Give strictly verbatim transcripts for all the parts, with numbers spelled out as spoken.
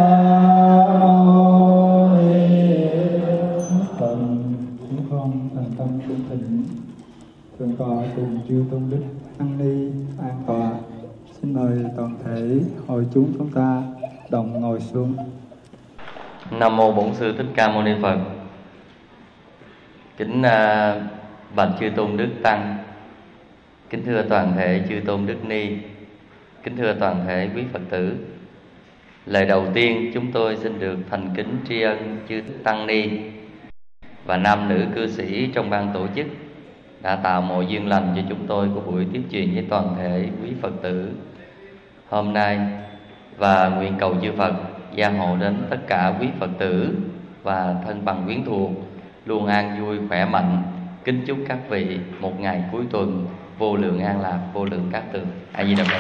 Chúng con thành tâm cung thỉnh thượng tọa cùng chư tôn đức tăng ni an tọa. Xin mời toàn thể hội chúng chúng ta đồng ngồi xuống. Nam mô Bổn Sư Thích Ca Mâu Ni Phật. Kính uh, bạch chư tôn đức tăng, kính thưa toàn thể chư tôn đức ni, kính thưa toàn thể quý Phật tử. Lời đầu tiên chúng tôi xin được thành kính tri ân chư tăng ni và nam nữ cư sĩ trong ban tổ chức đã tạo mọi duyên lành cho chúng tôi của buổi tiếp truyền với toàn thể quý Phật tử hôm nay, và nguyện cầu chư Phật gia hộ đến tất cả quý Phật tử và thân bằng quyến thuộc luôn an vui khỏe mạnh. Kính chúc các vị một ngày cuối tuần vô lượng an lạc, vô lượng cát tường. A Di Đà Phật.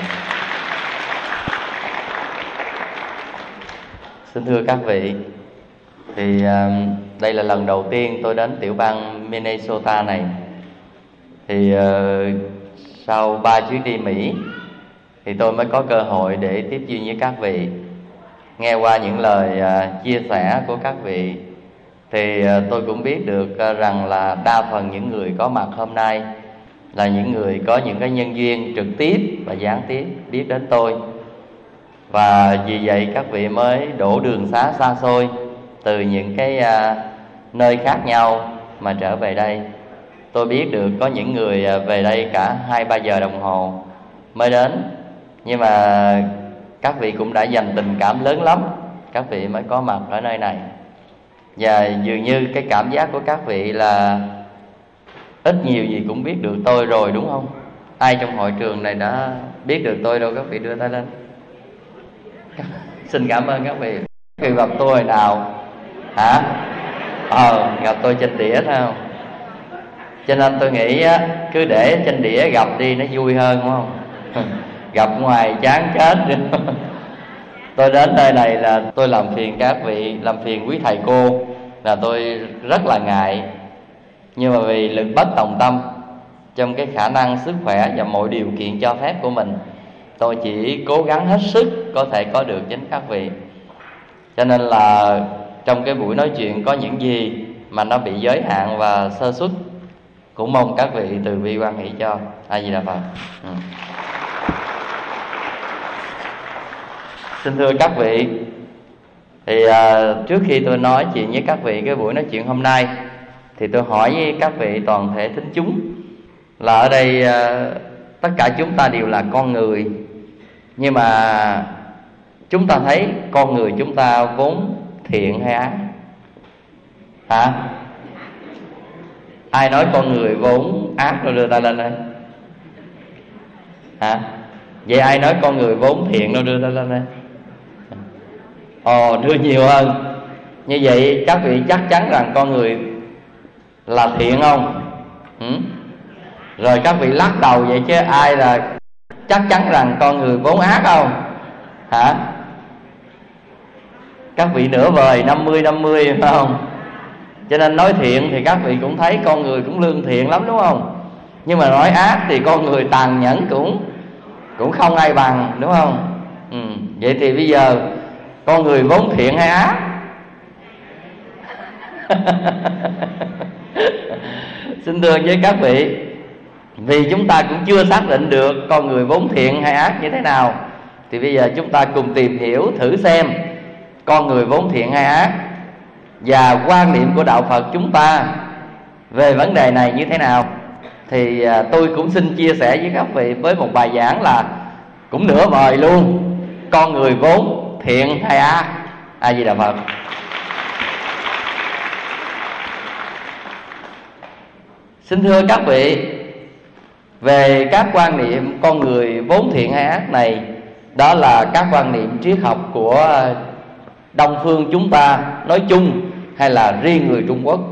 Xin thưa các vị, thì uh, đây là lần đầu tiên tôi đến tiểu bang Minnesota này. Thì uh, sau ba chuyến đi Mỹ thì tôi mới có cơ hội để tiếp duyên với các vị. Nghe qua những lời uh, chia sẻ của các vị thì uh, tôi cũng biết được uh, rằng là đa phần những người có mặt hôm nay là những người có những cái nhân duyên trực tiếp và gián tiếp biết đến tôi. Và vì vậy các vị mới đổ đường xá xa xôi từ những cái uh, nơi khác nhau mà trở về đây. Tôi biết được có những người uh, về đây cả hai ba giờ đồng hồ mới đến, nhưng mà các vị cũng đã dành tình cảm lớn lắm, các vị mới có mặt ở nơi này. Và dường như cái cảm giác của các vị là ít nhiều gì cũng biết được tôi rồi, đúng không? Ai trong hội trường này đã biết được tôi đâu? Các vị đưa tay lên. Xin cảm ơn các vị. Các vị gặp tôi hồi nào? Hả? Ờ, gặp tôi trên đĩa thấy không? Cho nên tôi nghĩ á, cứ để trên đĩa gặp đi nó vui hơn, đúng không? Gặp ngoài chán chết. Tôi đến nơi này là tôi làm phiền các vị, làm phiền quý thầy cô là tôi rất là ngại. Nhưng mà vì lực bất tòng tâm, trong cái khả năng sức khỏe và mọi điều kiện cho phép của mình, tôi chỉ cố gắng hết sức có thể có được chính các vị. Cho nên là trong cái buổi nói chuyện có những gì mà nó bị giới hạn và sơ suất, cũng mong các vị từ bi quan hỷ cho. A Di Đà Phật. ừ. Xin thưa các vị, thì uh, trước khi tôi nói chuyện với các vị cái buổi nói chuyện hôm nay, thì tôi hỏi với các vị toàn thể thính chúng là ở đây uh, tất cả chúng ta đều là con người, nhưng mà chúng ta thấy con người chúng ta vốn thiện hay ác? Hả? Ai nói con người vốn ác rồi đưa tay lên đây. Hả? Vậy ai nói con người vốn thiện đâu đưa tay lên đây. Ồ, đưa nhiều hơn. Như vậy các vị chắc chắn rằng con người là thiện không? Ừ? Rồi các vị lắc đầu vậy chứ ai là chắc chắn rằng con người vốn ác không? Hả? Các vị nửa vời năm mươi năm mươi phải không? Cho nên nói thiện thì các vị cũng thấy con người cũng lương thiện lắm, đúng không? Nhưng mà nói ác thì con người tàn nhẫn cũng cũng không ai bằng, đúng không? Ừ. Vậy thì bây giờ con người vốn thiện hay ác? Xin thưa với các vị, vì chúng ta cũng chưa xác định được con người vốn thiện hay ác như thế nào, thì bây giờ chúng ta cùng tìm hiểu thử xem con người vốn thiện hay ác và quan niệm của đạo Phật chúng ta về vấn đề này như thế nào. Thì tôi cũng xin chia sẻ với các vị với một bài giảng là cũng nửa vời luôn, con người vốn thiện hay ác. A Di Đà Phật. Xin thưa các vị, về các quan niệm con người vốn thiện hay ác này, đó là các quan niệm triết học của Đông phương chúng ta nói chung hay là riêng người Trung Quốc.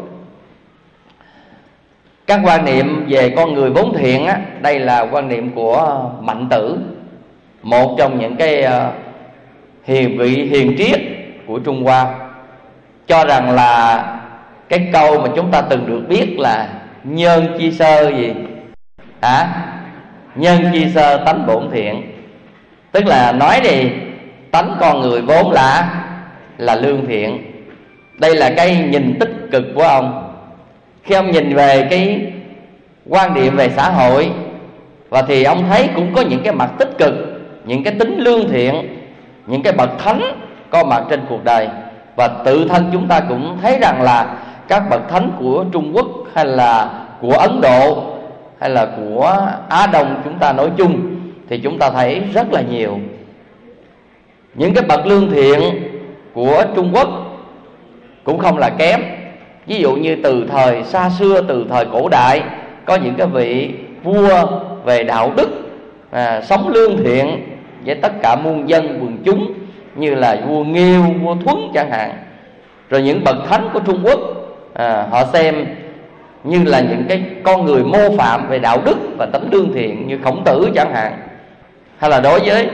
Các quan niệm về con người vốn thiện á, đây là quan niệm của Mạnh Tử, một trong những cái hiền vị hiền triết của Trung Hoa, cho rằng là cái câu mà chúng ta từng được biết là nhân chi sơ gì? Hả? Nhân chi sơ tánh bổn thiện. Tức là nói đi, tánh con người vốn là là lương thiện. Đây là cái nhìn tích cực của ông. Khi ông nhìn về cái quan điểm về xã hội, và thì ông thấy cũng có những cái mặt tích cực, những cái tính lương thiện, những cái bậc thánh có mặt trên cuộc đời. Và tự thân chúng ta cũng thấy rằng là các bậc thánh của Trung Quốc, hay là của Ấn Độ, hay là của Á Đông chúng ta nói chung, thì chúng ta thấy rất là nhiều. Những cái bậc lương thiện của Trung Quốc cũng không là kém. Ví dụ như từ thời xa xưa, từ thời cổ đại, có những cái vị vua về đạo đức, à, sống lương thiện với tất cả muôn dân quần chúng, như là vua Nghiêu, vua Thuấn chẳng hạn. Rồi những bậc thánh của Trung Quốc, à, họ xem như là những cái con người mô phạm về đạo đức và tấm lương thiện, như Khổng Tử chẳng hạn. Hay là đối với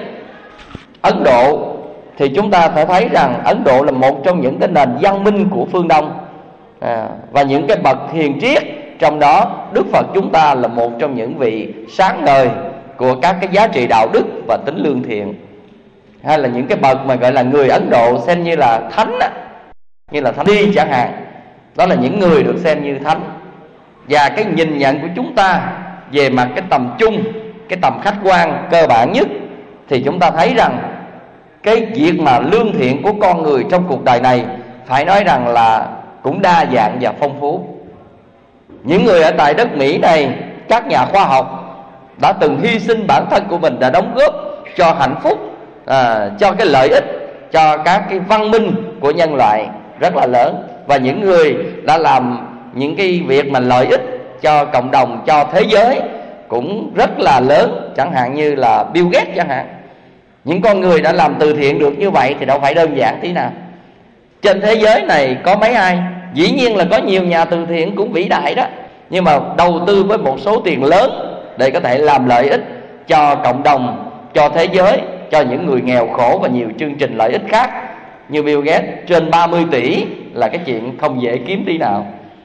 Ấn Độ, thì chúng ta phải thấy rằng Ấn Độ là một trong những cái nền văn minh của phương Đông, à, và những cái bậc hiền triết trong đó, Đức Phật chúng ta là một trong những vị sáng ngời của các cái giá trị đạo đức và tính lương thiện. Hay là những cái bậc mà gọi là người Ấn Độ xem như là thánh á, như là Thánh Đi chẳng hạn. Đó là những người được xem như thánh. Và cái nhìn nhận của chúng ta về mặt cái tầm chung, cái tầm khách quan cơ bản nhất, thì chúng ta thấy rằng cái việc mà lương thiện của con người trong cuộc đời này phải nói rằng là cũng đa dạng và phong phú. Những người ở tại đất Mỹ này, các nhà khoa học đã từng hy sinh bản thân của mình, đã đóng góp cho hạnh phúc, à, cho cái lợi ích, cho các cái văn minh của nhân loại rất là lớn. Và những người đã làm những cái việc mà lợi ích cho cộng đồng, cho thế giới cũng rất là lớn, chẳng hạn như là Bill Gates chẳng hạn. Những con người đã làm từ thiện được như vậy thì đâu phải đơn giản tí nào. Trên thế giới này có mấy ai? Dĩ nhiên là có nhiều nhà từ thiện cũng vĩ đại đó, nhưng mà đầu tư với một số tiền lớn để có thể làm lợi ích cho cộng đồng, cho thế giới, cho những người nghèo khổ và nhiều chương trình lợi ích khác. Như Bill Gates trên ba mươi tỷ là cái chuyện không dễ kiếm tí nào.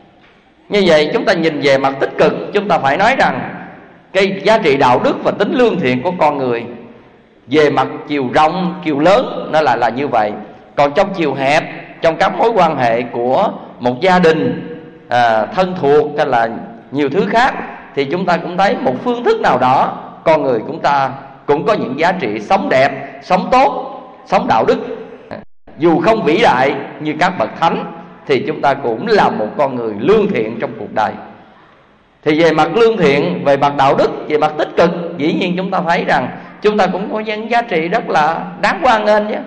Như vậy chúng ta nhìn về mặt tích cực, chúng ta phải nói rằng cái giá trị đạo đức và tính lương thiện của con người về mặt chiều rộng, chiều lớn nó lại là như vậy. Còn trong chiều hẹp, trong các mối quan hệ của một gia đình, à, thân thuộc hay là nhiều thứ khác, thì chúng ta cũng thấy một phương thức nào đó con người chúng ta cũng có những giá trị sống đẹp, sống tốt, sống đạo đức. Dù không vĩ đại như các bậc thánh thì chúng ta cũng là một con người lương thiện trong cuộc đời. Thì về mặt lương thiện, về mặt đạo đức, về mặt tích cực, dĩ nhiên chúng ta thấy rằng chúng ta cũng có những giá trị rất là đáng hoan nghênh chứ.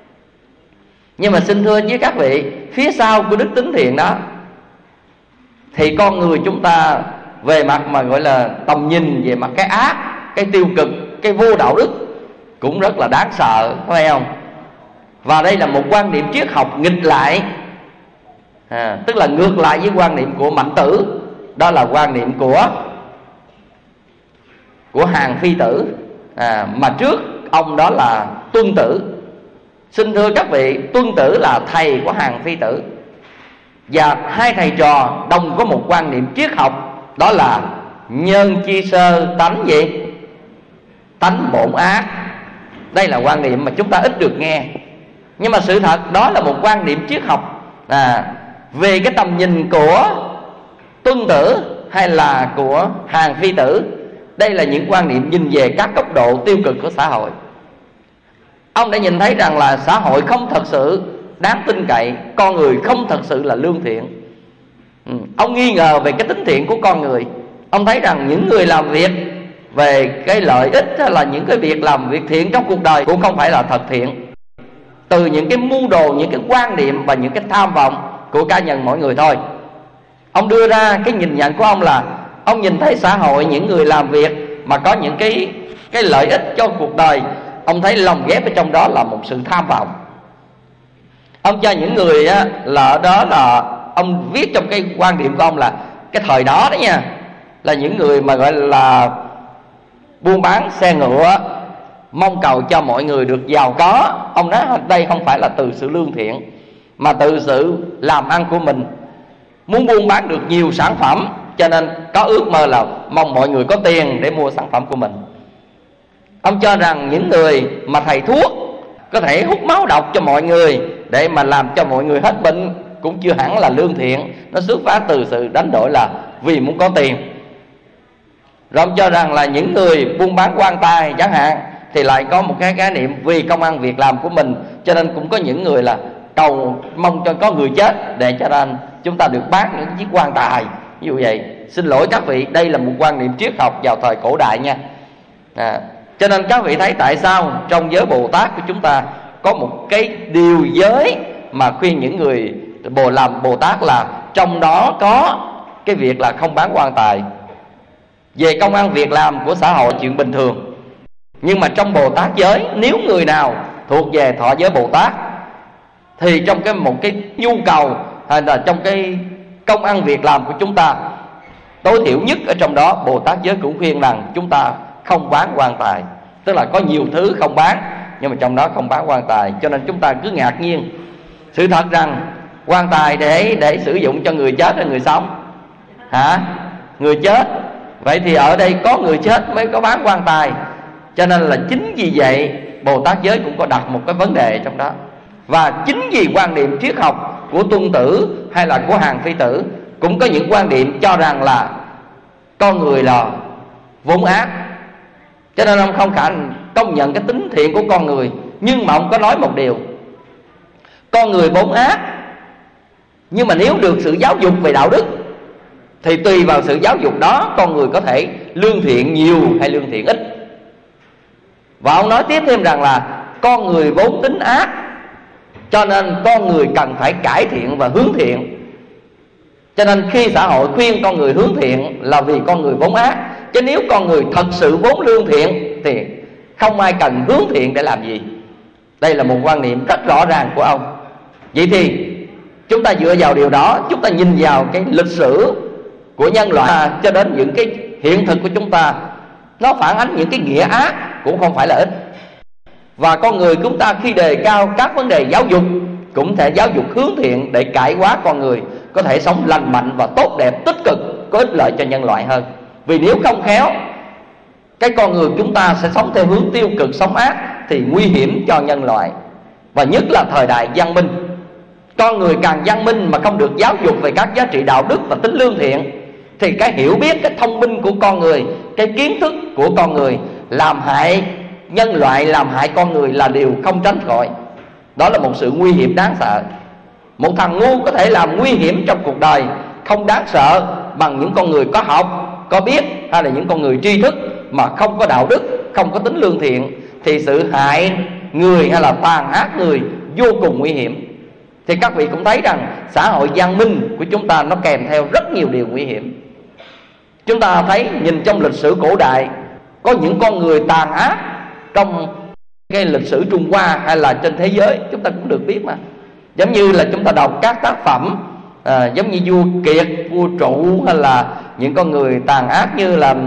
Nhưng mà xin thưa với các vị, phía sau của đức tính thiện đó thì con người chúng ta về mặt mà gọi là tầm nhìn về mặt cái ác, cái tiêu cực, cái vô đạo đức cũng rất là đáng sợ, phải không? Và đây là một quan điểm triết học nghịch lại, à, tức là ngược lại với quan niệm của Mạnh Tử. Đó là quan niệm của của Hàn Phi Tử, à, mà trước ông đó là Tuân Tử. Xin thưa các vị, Tuân Tử là thầy của Hàn Phi Tử, và hai thầy trò đồng có một quan niệm triết học, đó là nhân chi sơ tánh gì? Tánh bổn ác. Đây là quan niệm mà chúng ta ít được nghe, nhưng mà sự thật đó là một quan niệm triết học, à, về cái tầm nhìn của Tuân Tử hay là của Hàn Phi Tử. Đây là những quan niệm nhìn về các góc độ tiêu cực của xã hội. Ông đã nhìn thấy rằng là xã hội không thật sự đáng tin cậy, con người không thật sự là lương thiện. ừ. Ông nghi ngờ về cái tính thiện của con người. Ông thấy rằng những người làm việc về cái lợi ích hay là những cái việc làm việc thiện trong cuộc đời cũng không phải là thật thiện, từ những cái mưu đồ, những cái quan niệm và những cái tham vọng của cá nhân mỗi người thôi. Ông đưa ra cái nhìn nhận của ông là ông nhìn thấy xã hội, những người làm việc mà có những cái cái lợi ích cho cuộc đời, ông thấy lồng ghép ở trong đó là một sự tham vọng. Ông cho những người á, là ở đó là ông viết trong cái quan điểm của ông là cái thời đó đó nha, là những người mà gọi là buôn bán xe ngựa, mong cầu cho mọi người được giàu có. Ông nói đây không phải là từ sự lương thiện, mà từ sự làm ăn của mình, muốn buôn bán được nhiều sản phẩm, cho nên có ước mơ là mong mọi người có tiền để mua sản phẩm của mình. Ông cho rằng những người mà thầy thuốc có thể hút máu độc cho mọi người để mà làm cho mọi người hết bệnh cũng chưa hẳn là lương thiện. Nó xuất phát từ sự đánh đổi là vì muốn có tiền. Rồi ông cho rằng là những người buôn bán quan tài chẳng hạn thì lại có một cái khái niệm vì công ăn việc làm của mình, cho nên cũng có những người là cầu mong cho có người chết để cho nên chúng ta được bán những chiếc quan tài. Ví dụ vậy. Xin lỗi các vị, đây là một quan niệm triết học vào thời cổ đại nha. à, Cho nên các vị thấy tại sao trong giới Bồ Tát của chúng ta có một cái điều giới mà khuyên những người Bồ làm Bồ Tát là trong đó có cái việc là không bán quan tài. Về công ăn việc làm của xã hội chuyện bình thường, nhưng mà trong Bồ Tát giới, nếu người nào thuộc về thọ giới Bồ Tát thì trong cái một cái nhu cầu hay là trong cái công ăn việc làm của chúng ta, tối thiểu nhất ở trong đó Bồ Tát giới cũng khuyên rằng chúng ta không bán quan tài. Tức là có nhiều thứ không bán, nhưng mà trong đó không bán quan tài. Cho nên chúng ta cứ ngạc nhiên. Sự thật rằng quan tài để để sử dụng cho người chết hay người sống? Hả? Người chết. Vậy thì ở đây có người chết mới có bán quan tài. Cho nên là chính vì vậy Bồ Tát giới cũng có đặt một cái vấn đề trong đó. Và chính vì quan điểm triết học của Tuân Tử hay là của Hàng Phi Tử cũng có những quan điểm cho rằng là con người là vốn ác, cho nên ông không khả công nhận cái tính thiện của con người. Nhưng mà ông có nói một điều: con người vốn ác, nhưng mà nếu được sự giáo dục về đạo đức thì tùy vào sự giáo dục đó con người có thể lương thiện nhiều hay lương thiện ít. Và ông nói tiếp thêm rằng là con người vốn tính ác, cho nên con người cần phải cải thiện và hướng thiện. Cho nên khi xã hội khuyên con người hướng thiện là vì con người vốn ác. Chứ nếu con người thật sự vốn lương thiện thì không ai cần hướng thiện để làm gì. Đây là một quan niệm rất rõ ràng của ông. Vậy thì chúng ta dựa vào điều đó, chúng ta nhìn vào cái lịch sử của nhân loại cho đến những cái hiện thực của chúng ta, nó phản ánh những cái nghĩa ác cũng không phải là ít. Và con người chúng ta khi đề cao các vấn đề giáo dục cũng thể giáo dục hướng thiện để cải hóa con người có thể sống lành mạnh và tốt đẹp, tích cực, có ích lợi cho nhân loại hơn. Vì nếu không khéo, cái con người chúng ta sẽ sống theo hướng tiêu cực, sống ác thì nguy hiểm cho nhân loại. Và nhất là thời đại văn minh, con người càng văn minh mà không được giáo dục về các giá trị đạo đức và tính lương thiện thì cái hiểu biết, cái thông minh của con người, cái kiến thức của con người làm hại nhân loại, làm hại con người là điều không tránh khỏi. Đó là một sự nguy hiểm đáng sợ. Một thằng ngu có thể làm nguy hiểm trong cuộc đời không đáng sợ bằng những con người có học, có biết, hay là những con người tri thức mà không có đạo đức, không có tính lương thiện, thì sự hại người hay là tàn ác người vô cùng nguy hiểm. Thì các vị cũng thấy rằng xã hội văn minh của chúng ta nó kèm theo rất nhiều điều nguy hiểm. Chúng ta thấy nhìn trong lịch sử cổ đại có những con người tàn ác trong cái lịch sử Trung Hoa hay là trên thế giới, chúng ta cũng được biết mà. Giống như là chúng ta đọc các tác phẩm à, giống như vua Kiệt, vua Trụ, hay là những con người tàn ác như là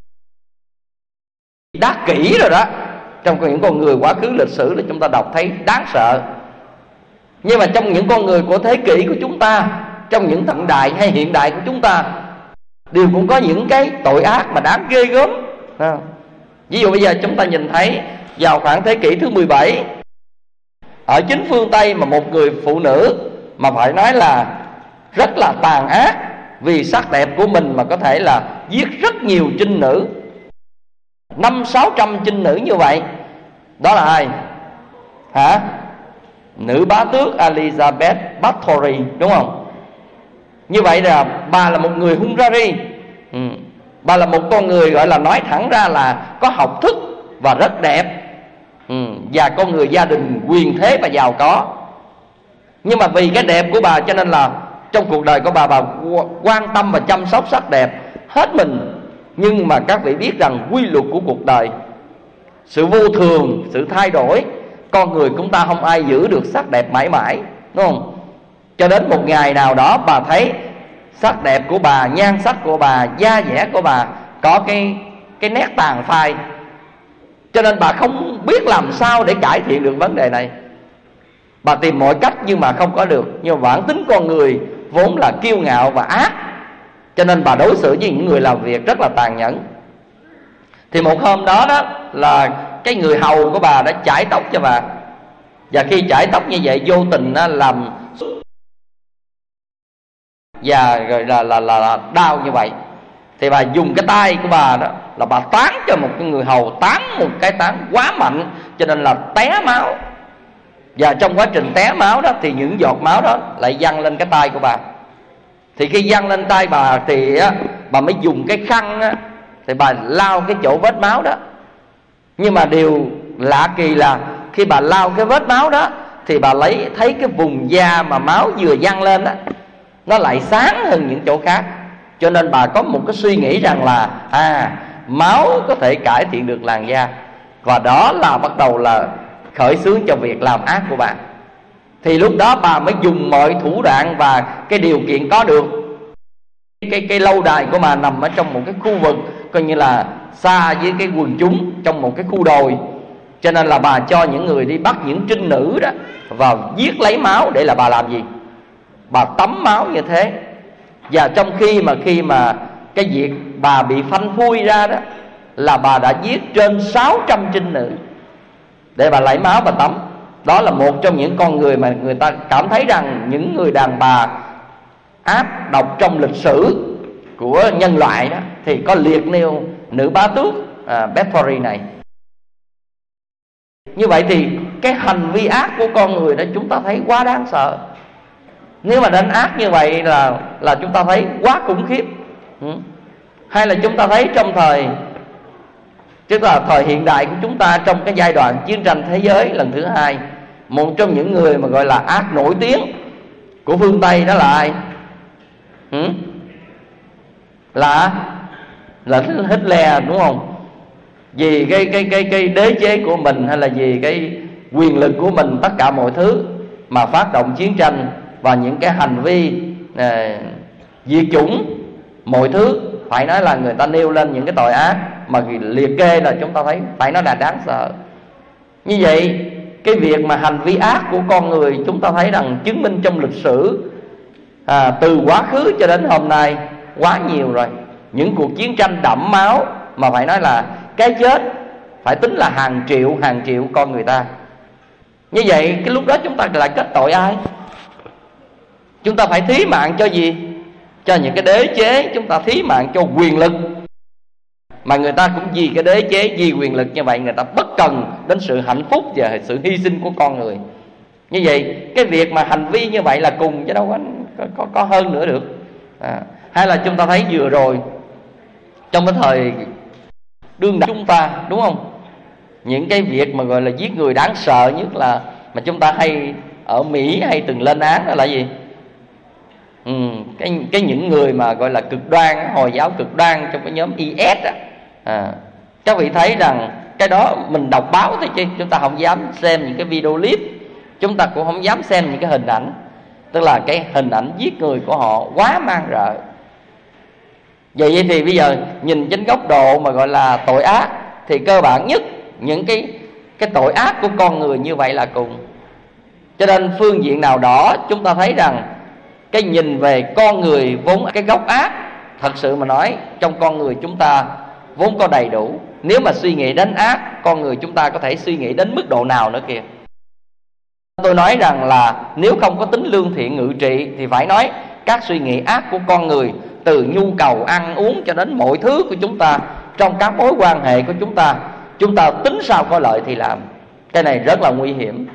Đát Kỷ rồi đó. Trong những con người quá khứ lịch sử là chúng ta đọc thấy đáng sợ. Nhưng mà trong những con người của thế kỷ của chúng ta, trong những thời đại hay hiện đại của chúng ta, đều cũng có những cái tội ác mà đáng ghê gớm. à. Ví dụ bây giờ chúng ta nhìn thấy vào khoảng thế kỷ thứ mười bảy, ở chính phương Tây mà một người phụ nữ mà phải nói là rất là tàn ác vì sắc đẹp của mình mà có thể là giết rất nhiều trinh nữ, năm sáu trăm trinh nữ như vậy. Đó là ai? Hả? Nữ bá tước Elizabeth Bathory, đúng không? Như vậy là bà là một người Hungary. ừ. Bà là một con người gọi là nói thẳng ra là có học thức và rất đẹp. ừ. Và con người gia đình quyền thế và giàu có. Nhưng mà vì cái đẹp của bà cho nên là trong cuộc đời của bà, bà quan tâm và chăm sóc sắc đẹp hết mình. Nhưng mà các vị biết rằng quy luật của cuộc đời, sự vô thường, sự thay đổi, con người chúng ta không ai giữ được sắc đẹp mãi mãi, đúng không? Cho đến một ngày nào đó bà thấy sắc đẹp của bà, nhan sắc của bà, da dẻ của bà có cái, cái nét tàn phai. Cho nên bà không biết làm sao để cải thiện được vấn đề này. Bà tìm mọi cách nhưng mà không có được. Nhưng mà bản tính con người vốn là kiêu ngạo và ác, cho nên bà đối xử với những người làm việc rất là tàn nhẫn. Thì một hôm đó đó là cái người hầu của bà đã chải tóc cho bà. Và khi chải tóc như vậy vô tình nó làm và rồi là, là, là, là đau như vậy, thì bà dùng cái tay của bà đó là bà tán cho một cái người hầu, tán một cái tán quá mạnh cho nên là té máu. Và trong quá trình té máu đó thì những giọt máu đó lại văng lên cái tay của bà. Thì khi văng lên tay bà thì á, bà mới dùng cái khăn á, thì bà lau cái chỗ vết máu đó. Nhưng mà điều lạ kỳ là khi bà lau cái vết máu đó thì bà lấy thấy cái vùng da mà máu vừa văng lên đó, nó lại sáng hơn những chỗ khác. Cho nên bà có một cái suy nghĩ rằng là à, máu có thể cải thiện được làn da. Và đó là bắt đầu là khởi xướng cho việc làm ác của bà. Thì lúc đó bà mới dùng mọi thủ đoạn và cái điều kiện có được. Cái, cái lâu đài của bà nằm ở trong một cái khu vực coi như là xa với cái quần chúng, trong một cái khu đồi. Cho nên là bà cho những người đi bắt những trinh nữ đó vào giết lấy máu để là bà làm gì? Bà tắm máu như thế. Và trong khi mà khi mà cái việc bà bị phanh phui ra đó là bà đã giết trên sáu trăm trinh nữ để bà lấy máu bà tắm. Đó là một trong những con người mà người ta cảm thấy rằng những người đàn bà ác độc trong lịch sử của nhân loại đó thì có liệt nêu nữ bá tước à, Bathory này. Như vậy thì cái hành vi ác của con người đó chúng ta thấy quá đáng sợ. Nếu mà đánh ác như vậy là là chúng ta thấy quá khủng khiếp. ừ. Hay là chúng ta thấy trong thời tức là thời hiện đại của chúng ta, trong cái giai đoạn chiến tranh thế giới lần thứ hai, một trong những người mà gọi là ác nổi tiếng của phương Tây đó là ai? ừ? Là là Hitler, đúng không? Vì cái cái cái cái đế chế của mình hay là vì cái quyền lực của mình, tất cả mọi thứ mà phát động chiến tranh và những cái hành vi à, diệt chủng mọi thứ, phải nói là người ta nêu lên những cái tội ác mà liệt kê là chúng ta thấy phải nói là đáng sợ. Như vậy cái việc mà hành vi ác của con người chúng ta thấy rằng chứng minh trong lịch sử à, từ quá khứ cho đến hôm nay quá nhiều rồi. Những cuộc chiến tranh đẫm máu mà phải nói là cái chết phải tính là hàng triệu hàng triệu con người ta. Như vậy cái lúc đó chúng ta lại kết tội ai? Chúng ta phải thí mạng cho gì? Cho những cái đế chế, chúng ta thí mạng cho quyền lực. Mà người ta cũng vì cái đế chế, vì quyền lực như vậy, người ta bất cần đến sự hạnh phúc và sự hy sinh của con người. Như vậy cái việc mà hành vi như vậy là cùng chứ đâu có có, có, có hơn nữa được. à, Hay là chúng ta thấy vừa rồi trong cái thời đương đại chúng ta, đúng không? Những cái việc mà gọi là giết người đáng sợ nhất là mà chúng ta hay ở Mỹ hay từng lên án đó là gì? Ừ, cái, cái những người mà gọi là cực đoan, Hồi giáo cực đoan trong cái nhóm i ét á, à, các vị thấy rằng cái đó mình đọc báo thôi chứ chúng ta không dám xem những cái video clip, chúng ta cũng không dám xem những cái hình ảnh. Tức là cái hình ảnh giết người của họ quá man rợ. Vậy thì bây giờ nhìn trên góc độ mà gọi là tội ác thì cơ bản nhất những cái cái tội ác của con người như vậy là cùng. Cho nên phương diện nào đó chúng ta thấy rằng cái nhìn về con người vốn cái gốc ác, thật sự mà nói trong con người chúng ta vốn có đầy đủ. Nếu mà suy nghĩ đến ác, con người chúng ta có thể suy nghĩ đến mức độ nào nữa kìa. Tôi nói rằng là nếu không có tính lương thiện ngự trị thì phải nói các suy nghĩ ác của con người, từ nhu cầu ăn uống cho đến mọi thứ của chúng ta, trong các mối quan hệ của chúng ta, chúng ta tính sao có lợi thì làm. Cái này rất là nguy hiểm.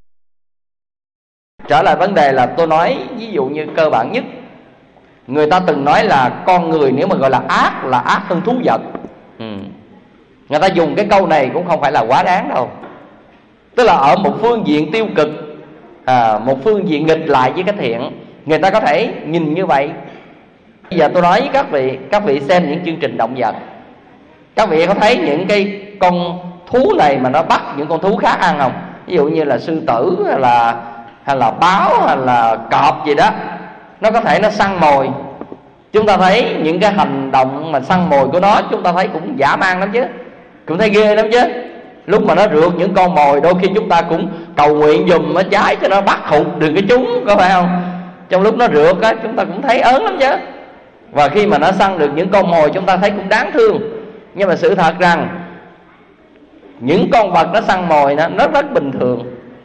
Trở lại vấn đề là tôi nói ví dụ như cơ bản nhất, người ta từng nói là con người nếu mà gọi là ác là ác hơn thú vật. ừ. Người ta dùng cái câu này cũng không phải là quá đáng đâu. Tức là ở một phương diện tiêu cực, à, một phương diện nghịch lại với cái thiện, người ta có thể nhìn như vậy. Bây giờ tôi nói với các vị, các vị xem những chương trình động vật, các vị có thấy những cái con thú này mà nó bắt những con thú khác ăn không? Ví dụ như là sư tử hay là hay là báo hay là cọp gì đó, nó có thể nó săn mồi. Chúng ta thấy những cái hành động mà săn mồi của nó, chúng ta thấy cũng dã man lắm chứ, cũng thấy ghê lắm chứ. Lúc mà nó rượt những con mồi, đôi khi chúng ta cũng cầu nguyện dùm nó trái cho nó bắt hụt đừng cái chúng, có phải không? Trong lúc nó rượt á, chúng ta cũng thấy ớn lắm chứ. Và khi mà nó săn được những con mồi, chúng ta thấy cũng đáng thương. Nhưng mà sự thật rằng những con vật nó săn mồi nó rất rất bình thường.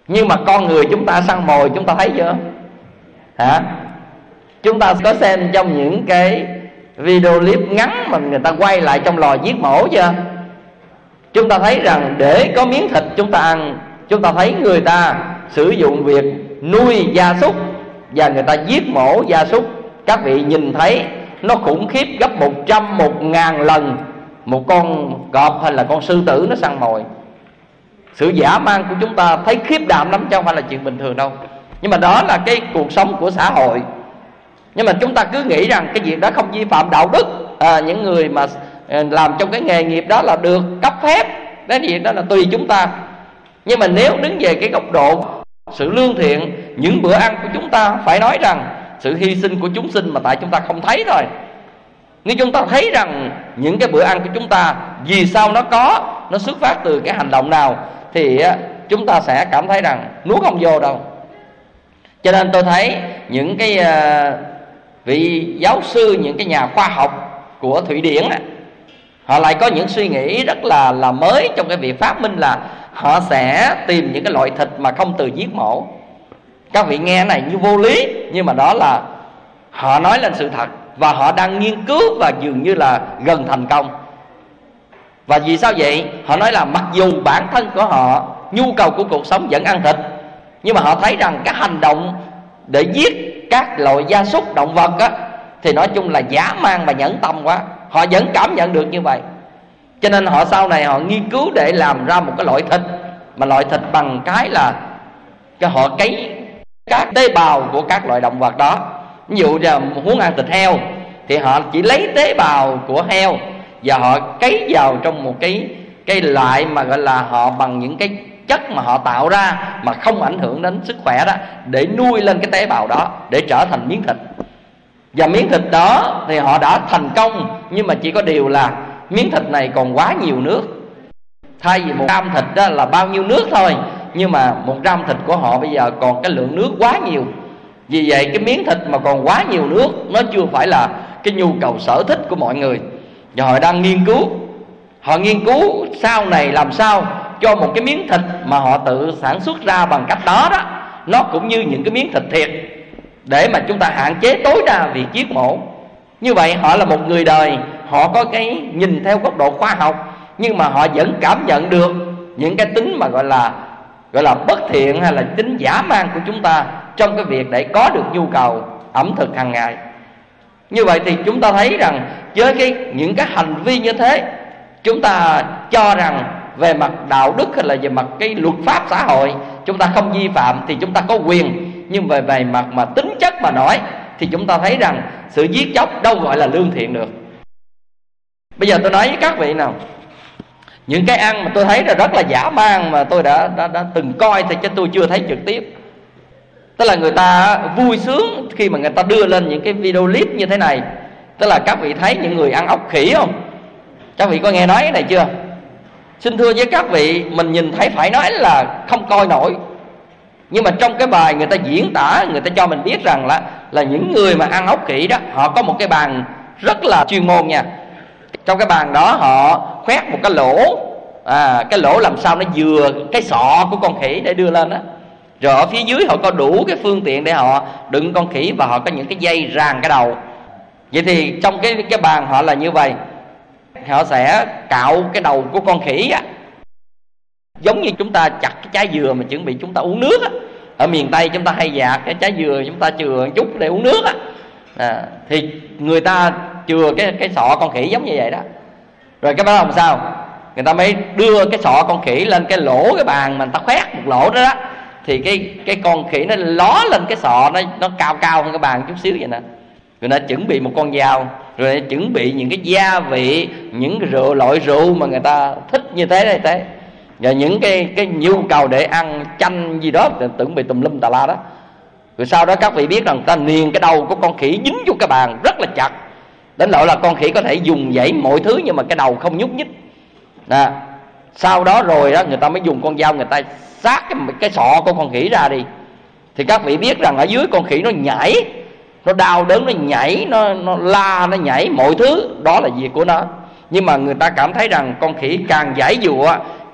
Nhưng mà con người chúng ta săn mồi, chúng ta thấy chưa? Hả? Chúng ta có xem trong những cái video clip ngắn mà người ta quay lại trong lò giết mổ chưa? Chúng ta thấy rằng để có miếng thịt chúng ta ăn, chúng ta thấy người ta sử dụng việc nuôi gia súc và người ta giết mổ gia súc. Các vị nhìn thấy nó khủng khiếp gấp một trăm, một ngàn lần một con cọp hay là con sư tử nó săn mồi. Sự dã man của chúng ta thấy khiếp đảm lắm, chứ không phải là chuyện bình thường đâu. Nhưng mà đó là cái cuộc sống của xã hội. Nhưng mà chúng ta cứ nghĩ rằng cái việc đó không vi phạm đạo đức, à, những người mà làm trong cái nghề nghiệp đó là được cấp phép. Cái việc đó là tùy chúng ta. Nhưng mà nếu đứng về cái góc độ sự lương thiện, những bữa ăn của chúng ta phải nói rằng sự hy sinh của chúng sinh mà tại chúng ta không thấy thôi. Nếu chúng ta thấy rằng những cái bữa ăn của chúng ta vì sao nó có, nó xuất phát từ cái hành động nào, thì chúng ta sẽ cảm thấy rằng nuốt không vô đâu. Cho nên tôi thấy những cái vị giáo sư, những cái nhà khoa học của Thụy Điển, họ lại có những suy nghĩ rất là là mới trong cái việc phát minh là họ sẽ tìm những cái loại thịt mà không từ giết mổ. Các vị nghe này như vô lý, nhưng mà đó là họ nói lên sự thật, và họ đang nghiên cứu và dường như là gần thành công. Và vì sao vậy? Họ nói là mặc dù bản thân của họ, nhu cầu của cuộc sống vẫn ăn thịt, nhưng mà họ thấy rằng cái hành động để giết các loại gia súc, động vật á, thì nói chung là dã man và nhẫn tâm quá. Họ vẫn cảm nhận được như vậy. Cho nên họ sau này họ nghiên cứu để làm ra một cái loại thịt, mà loại thịt bằng cái là cái họ cấy các tế bào của các loại động vật đó. Ví dụ là muốn ăn thịt heo thì họ chỉ lấy tế bào của heo và họ cấy vào trong một cái cái loại mà gọi là họ bằng những cái chất mà họ tạo ra mà không ảnh hưởng đến sức khỏe đó, để nuôi lên cái tế bào đó để trở thành miếng thịt. Và miếng thịt đó thì họ đã thành công, nhưng mà chỉ có điều là miếng thịt này còn quá nhiều nước. Thay vì một gram thịt đó là bao nhiêu nước thôi, nhưng mà một gram thịt của họ bây giờ còn cái lượng nước quá nhiều. Vì vậy cái miếng thịt mà còn quá nhiều nước, nó chưa phải là cái nhu cầu sở thích của mọi người. Và họ đang nghiên cứu, họ nghiên cứu sau này làm sao cho một cái miếng thịt mà họ tự sản xuất ra bằng cách đó đó, nó cũng như những cái miếng thịt thiệt, để mà chúng ta hạn chế tối đa việc giết mổ. Như vậy họ là một người đời, họ có cái nhìn theo góc độ khoa học, nhưng mà họ vẫn cảm nhận được những cái tính mà gọi là gọi là bất thiện hay là tính dã man của chúng ta trong cái việc để có được nhu cầu ẩm thực hàng ngày. Như vậy thì chúng ta thấy rằng với cái những cái hành vi như thế, chúng ta cho rằng về mặt đạo đức hay là về mặt cái luật pháp xã hội chúng ta không vi phạm thì chúng ta có quyền. Nhưng về về mặt mà tính chất mà nói thì chúng ta thấy rằng sự giết chóc đâu gọi là lương thiện được. Bây giờ tôi nói với các vị nào, những cái ăn mà tôi thấy là rất là dã man mà tôi đã, đã, đã từng coi thì chứ tôi chưa thấy trực tiếp. Tức là người ta vui sướng khi mà người ta đưa lên những cái video clip như thế này. Tức là các vị thấy những người ăn ốc khỉ không? Các vị có nghe nói cái này chưa? Xin thưa với các vị, mình nhìn thấy phải nói là không coi nổi. Nhưng mà trong cái bài người ta diễn tả, người ta cho mình biết rằng là là những người mà ăn ốc khỉ đó, họ có một cái bàn rất là chuyên môn nha. Trong cái bàn đó họ khoét một cái lỗ, à, cái lỗ làm sao nó vừa cái sọ của con khỉ để đưa lên đó. Rồi ở phía dưới họ có đủ cái phương tiện để họ đựng con khỉ, và họ có những cái dây ràng cái đầu. Vậy thì trong cái cái bàn họ là như vậy, họ sẽ cạo cái đầu của con khỉ á, giống như chúng ta chặt cái trái dừa mà chuẩn bị chúng ta uống nước á. Ở miền Tây chúng ta hay dạt cái trái dừa, chúng ta chừa một chút để uống nước á, à, thì người ta chừa cái cái sọ con khỉ giống như vậy đó. Rồi cái đó làm sao? Người ta mới đưa cái sọ con khỉ lên cái lỗ cái bàn mà người ta khoét một lỗ đó đó, thì cái cái con khỉ nó ló lên cái sọ, nó nó cao cao hơn cái bàn chút xíu vậy nè. Người ta chuẩn bị một con dao, rồi chuẩn bị những cái gia vị, những cái rượu, loại rượu mà người ta thích như thế này thế, và những cái cái nhu cầu để ăn chanh gì đó, chuẩn bị tùm lum tà la đó. Rồi sau đó các vị biết rằng ta niền cái đầu của con khỉ dính vô cái bàn rất là chặt, đến nỗi là con khỉ có thể dùng dãy mọi thứ nhưng mà cái đầu không nhúc nhích. Nè, sau đó rồi đó người ta mới dùng con dao người ta sát cái, cái sọ của con khỉ ra đi. Thì các vị biết rằng ở dưới con khỉ nó nhảy, nó đau đớn, nó nhảy, nó, nó la, nó nhảy, mọi thứ đó là việc của nó. Nhưng mà người ta cảm thấy rằng con khỉ càng giải dụa,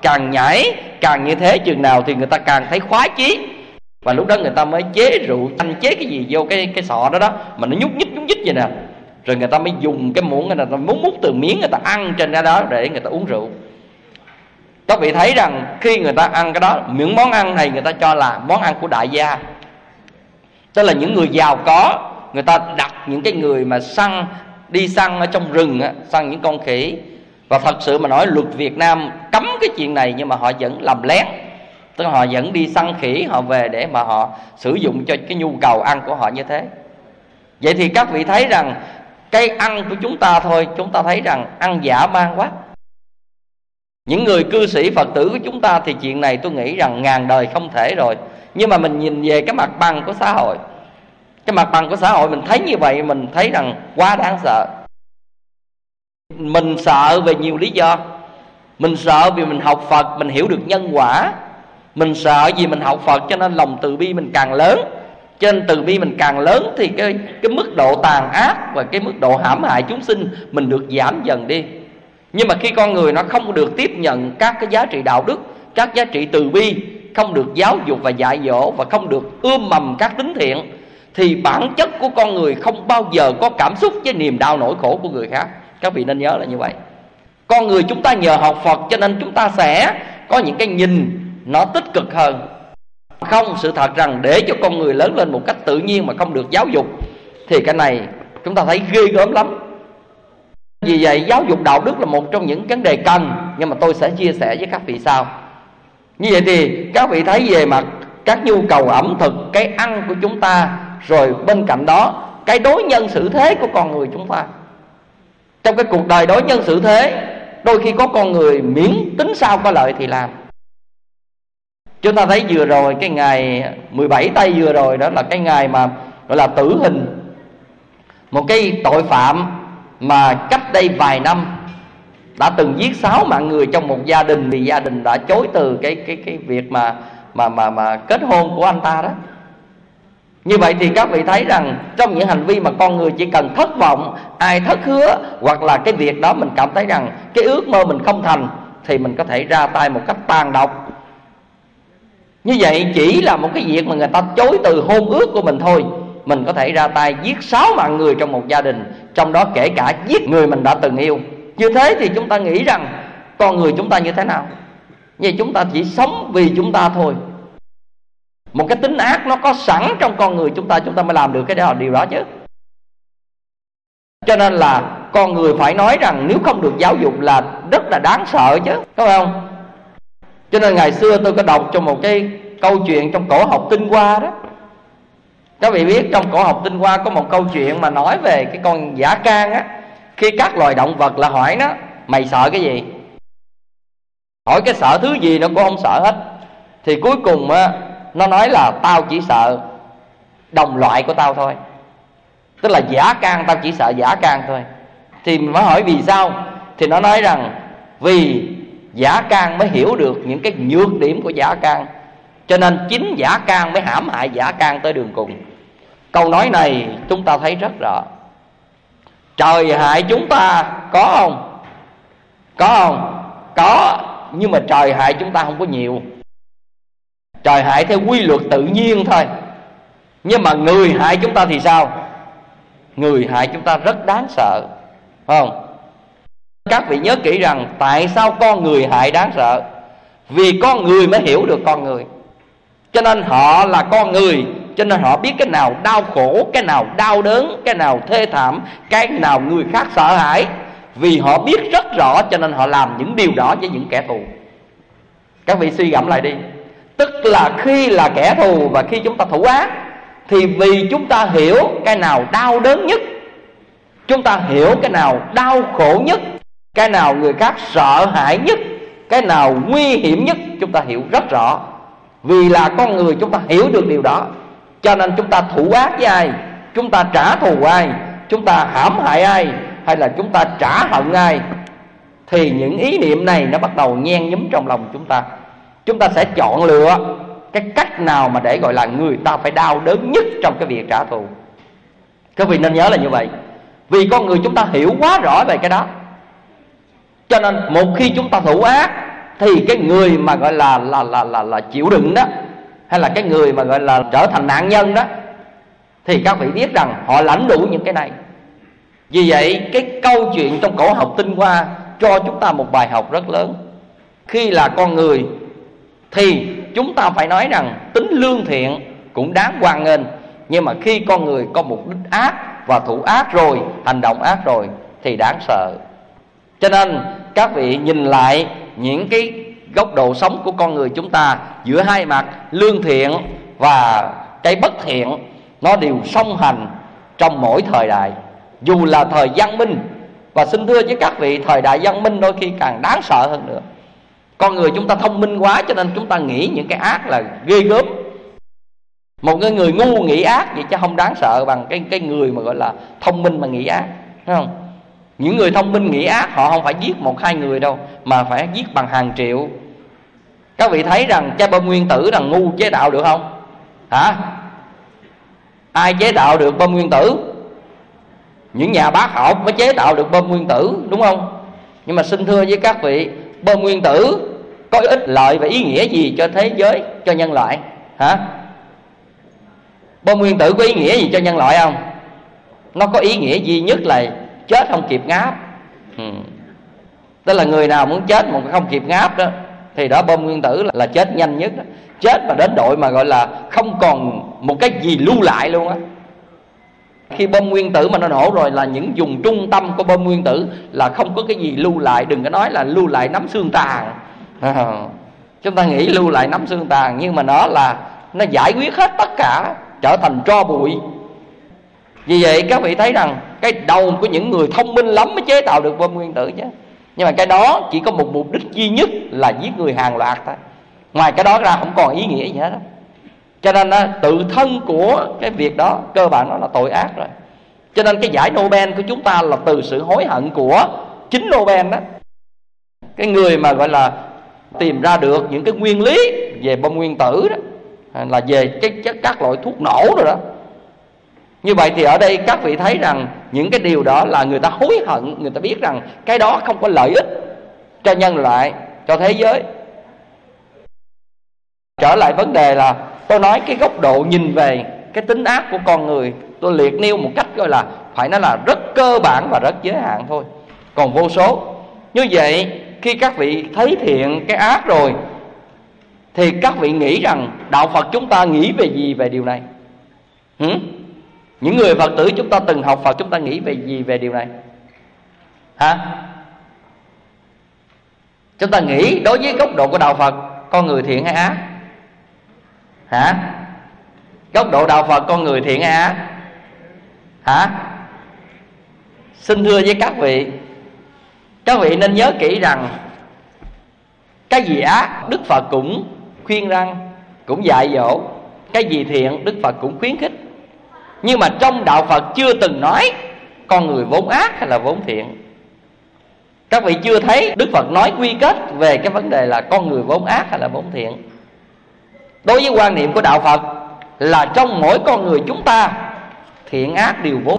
càng nhảy, càng như thế chừng nào thì người ta càng thấy khoái chí. Và lúc đó người ta mới chế rượu, anh chế cái gì vô cái cái sọ đó đó mà nó nhúc nhích nhúc nhích vậy nè. Rồi người ta mới dùng cái muỗng, người ta muốn múc từng miếng người ta ăn trên cái đó để người ta uống rượu. Các vị thấy rằng khi người ta ăn cái đó, những món ăn này người ta cho là món ăn của đại gia, tức là những người giàu có. Người ta đặt những cái người mà săn, đi săn ở trong rừng á, săn những con khỉ. Và thật sự mà nói, luật Việt Nam cấm cái chuyện này, nhưng mà họ vẫn làm lén. Tức là họ vẫn đi săn khỉ, họ về để mà họ sử dụng cho cái nhu cầu ăn của họ như thế. Vậy thì các vị thấy rằng cái ăn của chúng ta thôi, chúng ta thấy rằng ăn dã man quá. Những người cư sĩ Phật tử của chúng ta thì chuyện này tôi nghĩ rằng ngàn đời không thể rồi. Nhưng mà mình nhìn về cái mặt bằng của xã hội, cái mặt bằng của xã hội mình thấy như vậy, mình thấy rằng quá đáng sợ. Mình sợ về nhiều lý do. Mình sợ vì mình học Phật, mình hiểu được nhân quả. Mình sợ vì mình học Phật cho nên lòng từ bi mình càng lớn. Cho nên từ bi mình càng lớn thì cái, cái mức độ tàn ác và cái mức độ hãm hại chúng sinh mình được giảm dần đi. Nhưng mà khi con người nó không được tiếp nhận các cái giá trị đạo đức, các giá trị từ bi, không được giáo dục và dạy dỗ, và không được ươm mầm các tính thiện, thì bản chất của con người không bao giờ có cảm xúc với niềm đau nỗi khổ của người khác. Các vị nên nhớ là như vậy. Con người chúng ta nhờ học Phật cho nên chúng ta sẽ có những cái nhìn nó tích cực hơn. Không, sự thật rằng để cho con người lớn lên một cách tự nhiên mà không được giáo dục thì cái này chúng ta thấy ghê gớm lắm. Vì vậy giáo dục đạo đức là một trong những vấn đề cần, nhưng mà tôi sẽ chia sẻ với các vị sau. Như vậy thì các vị thấy về mặt các nhu cầu ẩm thực, cái ăn của chúng ta, rồi bên cạnh đó cái đối nhân xử thế của con người chúng ta. Trong cái cuộc đời đối nhân xử thế, đôi khi có con người miễn tính sao có lợi thì làm. Chúng ta thấy vừa rồi cái ngày mười bảy tây vừa rồi đó là cái ngày mà gọi là tử hình. Một cái tội phạm mà cách đây vài năm đã từng giết sáu mạng người trong một gia đình, vì gia đình đã chối từ cái cái cái việc mà mà mà mà kết hôn của anh ta đó. Như vậy thì các vị thấy rằng trong những hành vi mà con người chỉ cần thất vọng, ai thất hứa, hoặc là cái việc đó mình cảm thấy rằng cái ước mơ mình không thành, thì mình có thể ra tay một cách tàn độc. Như vậy chỉ là một cái việc mà người ta chối từ hôn ước của mình thôi, mình có thể ra tay giết sáu mạng người trong một gia đình, trong đó kể cả giết người mình đã từng yêu. Như thế thì chúng ta nghĩ rằng con người chúng ta như thế nào? Vậy chúng ta chỉ sống vì chúng ta thôi. Một cái tính ác nó có sẵn trong con người chúng ta, chúng ta mới làm được cái đó, điều đó chứ. Cho nên là con người phải nói rằng nếu không được giáo dục là rất là đáng sợ chứ, có phải không? Cho nên ngày xưa tôi có đọc trong một cái câu chuyện trong cổ học Tinh Hoa đó. Các vị biết trong cổ học Tinh Hoa có một câu chuyện mà nói về cái con dã can á. Khi các loài động vật là hỏi nó, mày sợ cái gì? Hỏi cái sợ thứ gì nó cũng không sợ hết. Thì cuối cùng á, nó nói là tao chỉ sợ đồng loại của tao thôi. Tức là dã can, tao chỉ sợ dã can thôi. Thì mình mới hỏi vì sao? Thì nó nói rằng vì dã can mới hiểu được những cái nhược điểm của dã can, cho nên chính dã can mới hãm hại dã can tới đường cùng. Câu nói này chúng ta thấy rất rõ. Trời hại chúng ta có không? Có không? Có, nhưng mà trời hại chúng ta không có nhiều. Trời hại theo quy luật tự nhiên thôi. Nhưng mà người hại chúng ta thì sao? Người hại chúng ta rất đáng sợ, phải không? Các vị nhớ kỹ rằng tại sao con người hại đáng sợ? Vì con người mới hiểu được con người. Cho nên họ là con người, cho nên họ biết cái nào đau khổ, cái nào đau đớn, cái nào thê thảm, cái nào người khác sợ hãi. Vì họ biết rất rõ cho nên họ làm những điều đó với những kẻ thù. Các vị suy gẫm lại đi. Tức là khi là kẻ thù và khi chúng ta thủ ác, thì vì chúng ta hiểu cái nào đau đớn nhất, chúng ta hiểu cái nào đau khổ nhất, cái nào người khác sợ hãi nhất, cái nào nguy hiểm nhất, chúng ta hiểu rất rõ. Vì là con người chúng ta hiểu được điều đó, cho nên chúng ta thủ ác với ai, chúng ta trả thù ai, chúng ta hãm hại ai, hay là chúng ta trả hận ai, thì những ý niệm này nó bắt đầu nhen nhúm trong lòng chúng ta. Chúng ta sẽ chọn lựa cái cách nào mà để gọi là người ta phải đau đớn nhất trong cái việc trả thù. Các vị nên nhớ là như vậy. Vì con người chúng ta hiểu quá rõ về cái đó, cho nên một khi chúng ta thủ ác thì cái người mà gọi là là là là, là chịu đựng đó, hay là cái người mà gọi là trở thành nạn nhân đó, thì các vị biết rằng họ lãnh đủ những cái này. Vì vậy cái câu chuyện trong cổ học tinh hoa cho chúng ta một bài học rất lớn. Khi là con người thì chúng ta phải nói rằng tính lương thiện cũng đáng hoan nghênh, nhưng mà khi con người có mục đích ác và thủ ác rồi, hành động ác rồi thì đáng sợ. Cho nên các vị nhìn lại những cái góc độ sống của con người chúng ta, giữa hai mặt lương thiện và cái bất thiện, nó đều song hành trong mỗi thời đại, dù là thời văn minh. Và xin thưa với các vị, thời đại văn minh đôi khi càng đáng sợ hơn nữa. Con người chúng ta thông minh quá, cho nên chúng ta nghĩ những cái ác là ghê gớm. Một cái người ngu nghĩ ác vậy chứ không đáng sợ bằng cái, cái người mà gọi là thông minh mà nghĩ ác, thấy không? Những người thông minh nghĩ ác họ không phải giết một hai người đâu, mà phải giết bằng hàng triệu. Các vị thấy rằng cái bom nguyên tử rằng ngu chế tạo được không? Hả? Ai chế tạo được bom nguyên tử? Những nhà bác học mới chế tạo được bom nguyên tử, đúng không? Nhưng mà xin thưa với các vị, bom nguyên tử có ích lợi và ý nghĩa gì cho thế giới, cho nhân loại? Hả? Bom nguyên tử có ý nghĩa gì cho nhân loại không? Nó có ý nghĩa duy nhất là chết không kịp ngáp. ừ. Tức là người nào muốn chết mà không kịp ngáp đó, thì đó bom nguyên tử là, là chết nhanh nhất đó. Chết mà đến đội mà gọi là không còn một cái gì lưu lại luôn á. Khi bom nguyên tử mà nó nổ rồi là những vùng trung tâm của bom nguyên tử là không có cái gì lưu lại. Đừng có nói là lưu lại nắm xương tàn. à, Chúng ta nghĩ lưu lại nắm xương tàn, nhưng mà nó là nó giải quyết hết tất cả, trở thành tro bụi. Vì vậy các vị thấy rằng cái đầu của những người thông minh lắm mới chế tạo được bom nguyên tử chứ. Nhưng mà cái đó chỉ có một mục đích duy nhất là giết người hàng loạt thôi. Ngoài cái đó ra không còn ý nghĩa gì hết đó. Cho nên đó, tự thân của cái việc đó cơ bản nó là tội ác rồi. Cho nên cái giải Nobel của chúng ta là từ sự hối hận của chính Nobel đó. Cái người mà gọi là tìm ra được những cái nguyên lý về bom nguyên tử đó, là về cái, cái, các loại thuốc nổ rồi đó. Như vậy thì ở đây các vị thấy rằng những cái điều đó là người ta hối hận. Người ta biết rằng cái đó không có lợi ích cho nhân loại, cho thế giới. Trở lại vấn đề là tôi nói cái góc độ nhìn về cái tính ác của con người, tôi liệt nêu một cách gọi là phải nói là rất cơ bản và rất giới hạn thôi, còn vô số. Như vậy khi các vị thấy thiện cái ác rồi thì các vị nghĩ rằng đạo Phật chúng ta nghĩ về gì về điều này? Hử? Những người Phật tử chúng ta từng học Phật, chúng ta nghĩ về gì về điều này? Hả? Chúng ta nghĩ đối với góc độ của đạo Phật, con người thiện hay ác? Hả? Góc độ đạo Phật, con người thiện hay ác? Hả? Xin thưa với các vị, các vị nên nhớ kỹ rằng cái gì ác Đức Phật cũng khuyên răn, cũng dạy dỗ. Cái gì thiện Đức Phật cũng khuyến khích. Nhưng mà trong đạo Phật chưa từng nói con người vốn ác hay là vốn thiện. Các vị chưa thấy Đức Phật nói quy kết về cái vấn đề là con người vốn ác hay là vốn thiện. Đối với quan niệm của đạo Phật là trong mỗi con người chúng ta thiện ác đều vốn.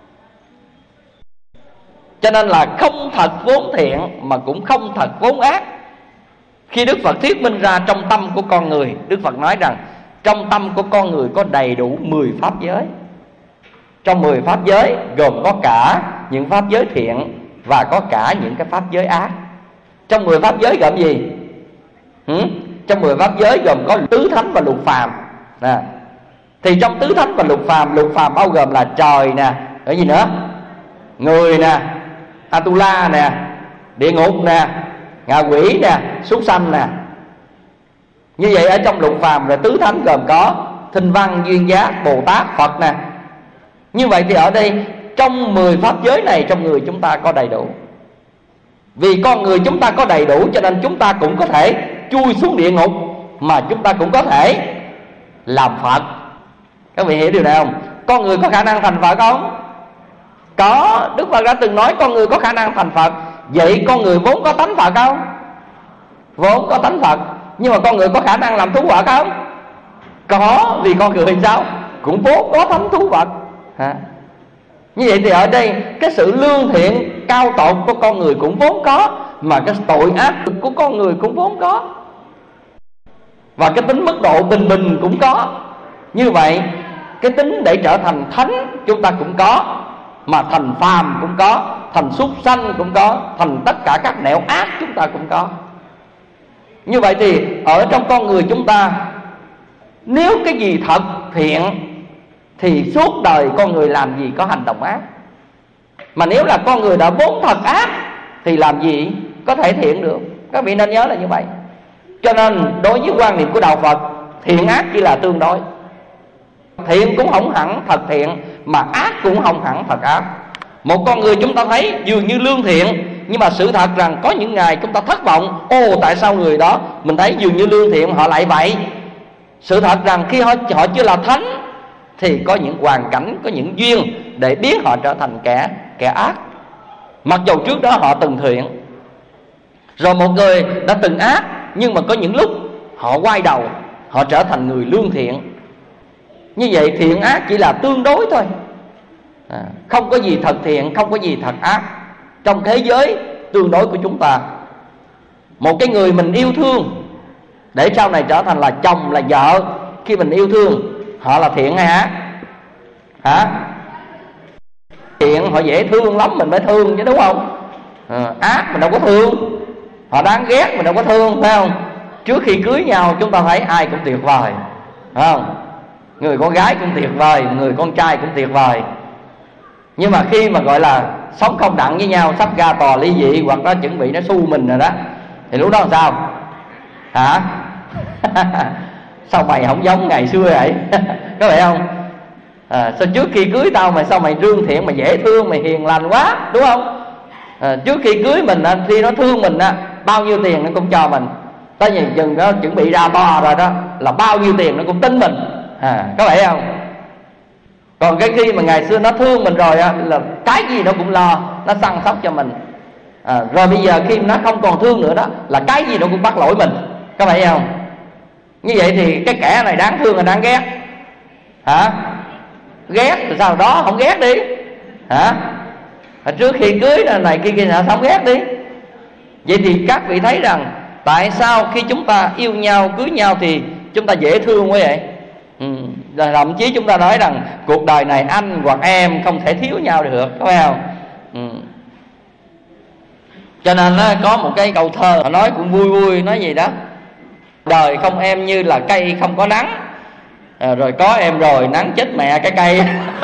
Cho nên là không thật vốn thiện mà cũng không thật vốn ác. Khi Đức Phật thuyết minh ra trong tâm của con người, Đức Phật nói rằng trong tâm của con người có đầy đủ mười pháp giới. Trong mười pháp giới gồm có cả những pháp giới thiện và có cả những cái pháp giới ác. Trong mười pháp giới gồm gì? Ừ? Trong mười pháp giới gồm có tứ thánh và lục phàm. Nè. Thì trong tứ thánh và lục phàm, lục phàm bao gồm là trời nè, cái gì nữa? Người nè, Atula nè, địa ngục nè, ngạ quỷ nè, súc sanh nè. Như vậy ở trong lục phàm rồi tứ thánh gồm có Thinh Văn, Duyên Giác, Bồ Tát, Phật nè. Như vậy thì ở đây trong mười pháp giới này trong người chúng ta có đầy đủ. Vì con người chúng ta có đầy đủ cho nên chúng ta cũng có thể chui xuống địa ngục, mà chúng ta cũng có thể làm Phật. Các vị hiểu điều này không? Con người có khả năng thành Phật không? Có. Đức Phật đã từng nói con người có khả năng thành Phật. Vậy con người vốn có tánh Phật không? Vốn có tánh Phật. Nhưng mà con người có khả năng làm thú Phật không? Có. Vì con người sao? Cũng vốn có tánh thú Phật. Hả? Như vậy thì ở đây cái sự lương thiện cao tột của con người cũng vốn có, mà cái tội ác của con người cũng vốn có, và cái tính mức độ bình bình cũng có. Như vậy cái tính để trở thành thánh chúng ta cũng có, mà thành phàm cũng có, thành súc sanh cũng có, thành tất cả các nẻo ác chúng ta cũng có. Như vậy thì ở trong con người chúng ta, nếu cái gì thật thiện thì suốt đời con người làm gì có hành động ác. Mà nếu là con người đã vốn thật ác thì làm gì có thể thiện được. Các vị nên nhớ là như vậy. Cho nên đối với quan niệm của Đạo Phật, thiện ác chỉ là tương đối. Thiện cũng không hẳn thật thiện, mà ác cũng không hẳn thật ác. Một con người chúng ta thấy dường như lương thiện, nhưng mà sự thật rằng có những ngày chúng ta thất vọng. Ồ, tại sao người đó mình thấy dường như lương thiện họ lại vậy? Sự thật rằng khi họ, họ chưa là thánh thì có những hoàn cảnh, có những duyên để biến họ trở thành kẻ kẻ ác, mặc dù trước đó họ từng thiện. Rồi một người đã từng ác, nhưng mà có những lúc họ quay đầu, họ trở thành người lương thiện. Như vậy thiện ác chỉ là tương đối thôi, à, không có gì thật thiện, không có gì thật ác trong thế giới tương đối của chúng ta. Một cái người mình yêu thương để sau này trở thành là chồng, là vợ, khi mình yêu thương họ là thiện hay ác? Hả? Thiện họ dễ thương lắm mình mới thương chứ, đúng không? À, ác mình đâu có thương, họ đáng ghét mình đâu có thương, phải không? Trước khi cưới nhau chúng ta thấy ai cũng tuyệt vời, phải không? Người con gái cũng tuyệt vời, người con trai cũng tuyệt vời. Nhưng mà khi mà gọi là sống không đặng với nhau, sắp ra tòa ly dị, hoặc nó chuẩn bị nó xu mình rồi đó, thì lúc đó làm sao? Hả? Sao mày không giống ngày xưa vậy? Có phải không? À, sao trước khi cưới tao mày sao mày lương thiện, mày dễ thương, mày hiền lành quá, đúng không? À, trước khi cưới mình, khi nó thương mình, bao nhiêu tiền nó cũng cho mình. Tới nhà chừng nó chuẩn bị ra tòa rồi đó, là bao nhiêu tiền nó cũng tính mình. À, có phải không? Còn cái khi mà ngày xưa nó thương mình rồi á, là cái gì nó cũng lo, nó săn sóc cho mình. À, rồi bây giờ khi nó không còn thương nữa đó, là cái gì nó cũng bắt lỗi mình. Có phải không? Như vậy thì cái kẻ này đáng thương là đáng ghét. Hả? Ghét thì sao đó không ghét đi. Hả? Trước khi cưới này kia kia nào không ghét đi. Vậy thì các vị thấy rằng tại sao khi chúng ta yêu nhau, cưới nhau thì chúng ta dễ thương quá vậy? Ừ. Thậm chí chúng ta nói rằng cuộc đời này anh hoặc em không thể thiếu nhau được, có phải không? Ừ. Cho nên có một cái câu thơ họ nói cũng vui vui, nói gì đó: đời không em như là cây không có nắng, à, rồi có em rồi nắng chết mẹ cái cây.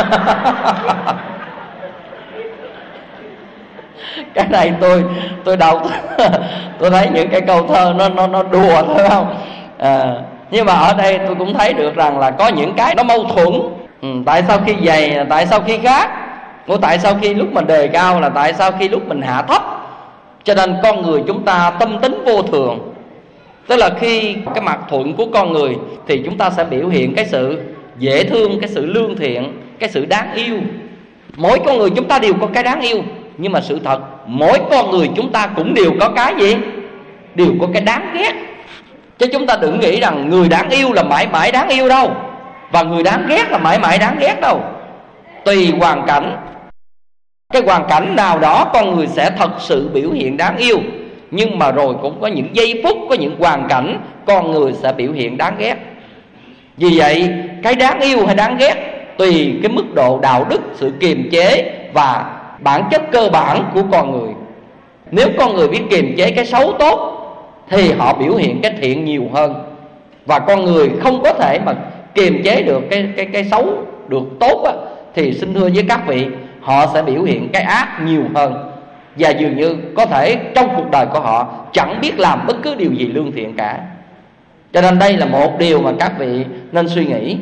Cái này tôi tôi đọc tôi thấy những cái câu thơ nó nó nó đùa thôi, không? À, nhưng mà ở đây tôi cũng thấy được rằng là có những cái nó mâu thuẫn. Ừ, tại sao khi dày, tại sao khi khác? Của tại sao khi lúc mình đề cao là tại sao khi lúc mình hạ thấp? Cho nên con người chúng ta tâm tính vô thường. Tức là khi cái mặt thuận của con người thì chúng ta sẽ biểu hiện cái sự dễ thương, cái sự lương thiện, cái sự đáng yêu. Mỗi con người chúng ta đều có cái đáng yêu, nhưng mà sự thật mỗi con người chúng ta cũng đều có cái gì? Đều có cái đáng ghét. Chứ chúng ta đừng nghĩ rằng người đáng yêu là mãi mãi đáng yêu đâu, và người đáng ghét là mãi mãi đáng ghét đâu. Tùy hoàn cảnh, cái hoàn cảnh nào đó con người sẽ thật sự biểu hiện đáng yêu, nhưng mà rồi cũng có những giây phút, có những hoàn cảnh con người sẽ biểu hiện đáng ghét. Vì vậy cái đáng yêu hay đáng ghét tùy cái mức độ đạo đức, sự kiềm chế và bản chất cơ bản của con người. Nếu con người biết kiềm chế cái xấu tốt thì họ biểu hiện cái thiện nhiều hơn. Và con người không có thể mà kiềm chế được cái, cái, cái xấu được tốt á, thì xin thưa với các vị, họ sẽ biểu hiện cái ác nhiều hơn. Và dường như có thể trong cuộc đời của họ chẳng biết làm bất cứ điều gì lương thiện cả. Cho nên đây là một điều mà các vị nên suy nghĩ.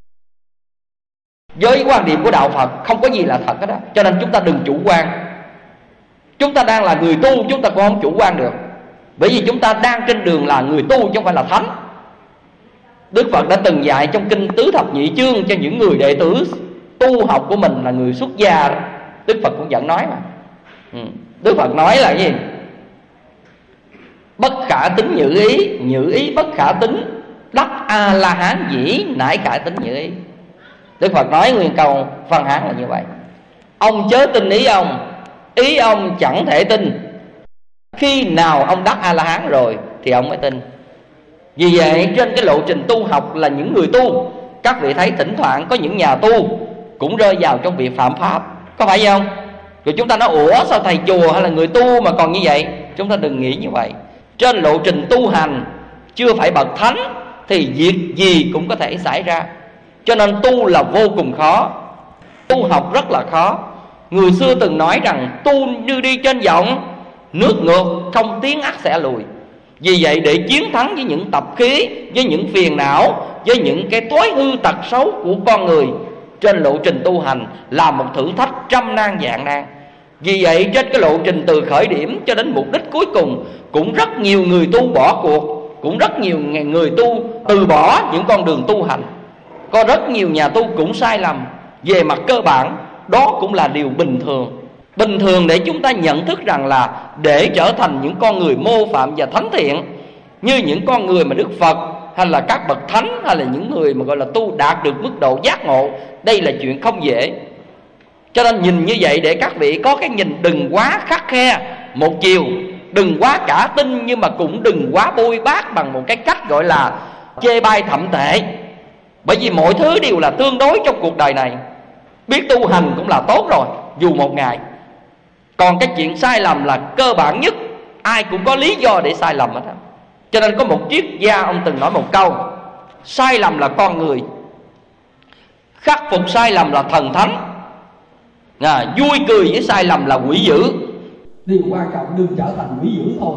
Với quan điểm của đạo Phật không có gì là thật hết đó. Cho nên chúng ta đừng chủ quan. Chúng ta đang là người tu, chúng ta cũng không chủ quan được. Bởi vì chúng ta đang trên đường là người tu chứ không phải là thánh. Đức Phật đã từng dạy trong kinh Tứ Thập Nhị Chương cho những người đệ tử tu học của mình là người xuất gia đó. Đức Phật cũng vẫn nói mà. ừ. Đức Phật nói là gì? Bất khả tín nhữ ý, nhữ ý bất khả tín, đắc A La Hán dĩ nải khả tín nhữ ý. Đức Phật nói nguyên câu văn Hán là như vậy. Ông chớ tin ý ông, ý ông chẳng thể tin. Khi nào ông đắc A-la-hán rồi thì ông mới tin. Vì vậy trên cái lộ trình tu học là những người tu, các vị thấy thỉnh thoảng có những nhà tu cũng rơi vào trong việc phạm pháp, có phải vậy không? Rồi chúng ta nói ủa sao thầy chùa hay là người tu mà còn như vậy? Chúng ta đừng nghĩ như vậy. Trên lộ trình tu hành chưa phải bậc thánh thì việc gì cũng có thể xảy ra. Cho nên tu là vô cùng khó, tu học rất là khó. Người xưa từng nói rằng tu như đi trên giọng, nước ngược không tiến ắt sẽ lùi. Vì vậy để chiến thắng với những tập khí, với những phiền não, với những cái thói hư tật xấu của con người, trên lộ trình tu hành là một thử thách trăm nan vạn nan. Vì vậy trên cái lộ trình từ khởi điểm cho đến mục đích cuối cùng, cũng rất nhiều người tu bỏ cuộc, cũng rất nhiều người tu từ bỏ những con đường tu hành. Có rất nhiều nhà tu cũng sai lầm. Về mặt cơ bản đó cũng là điều bình thường. Bình thường để chúng ta nhận thức rằng là để trở thành những con người mô phạm và thánh thiện, như những con người mà Đức Phật hay là các bậc thánh, hay là những người mà gọi là tu đạt được mức độ giác ngộ, đây là chuyện không dễ. Cho nên nhìn như vậy để các vị có cái nhìn đừng quá khắt khe một chiều, đừng quá cả tin, nhưng mà cũng đừng quá bôi bác bằng một cái cách gọi là chê bai thậm tệ. Bởi vì mọi thứ đều là tương đối trong cuộc đời này. Biết tu hành cũng là tốt rồi, dù một ngày. Còn cái chuyện sai lầm là cơ bản nhất, ai cũng có lý do để sai lầm hết. Cho nên có một triết gia ông từng nói một câu: sai lầm là con người, khắc phục sai lầm là thần thánh, à, vui cười với sai lầm là quỷ dữ. Điều quan trọng đừng trở thành quỷ dữ thôi.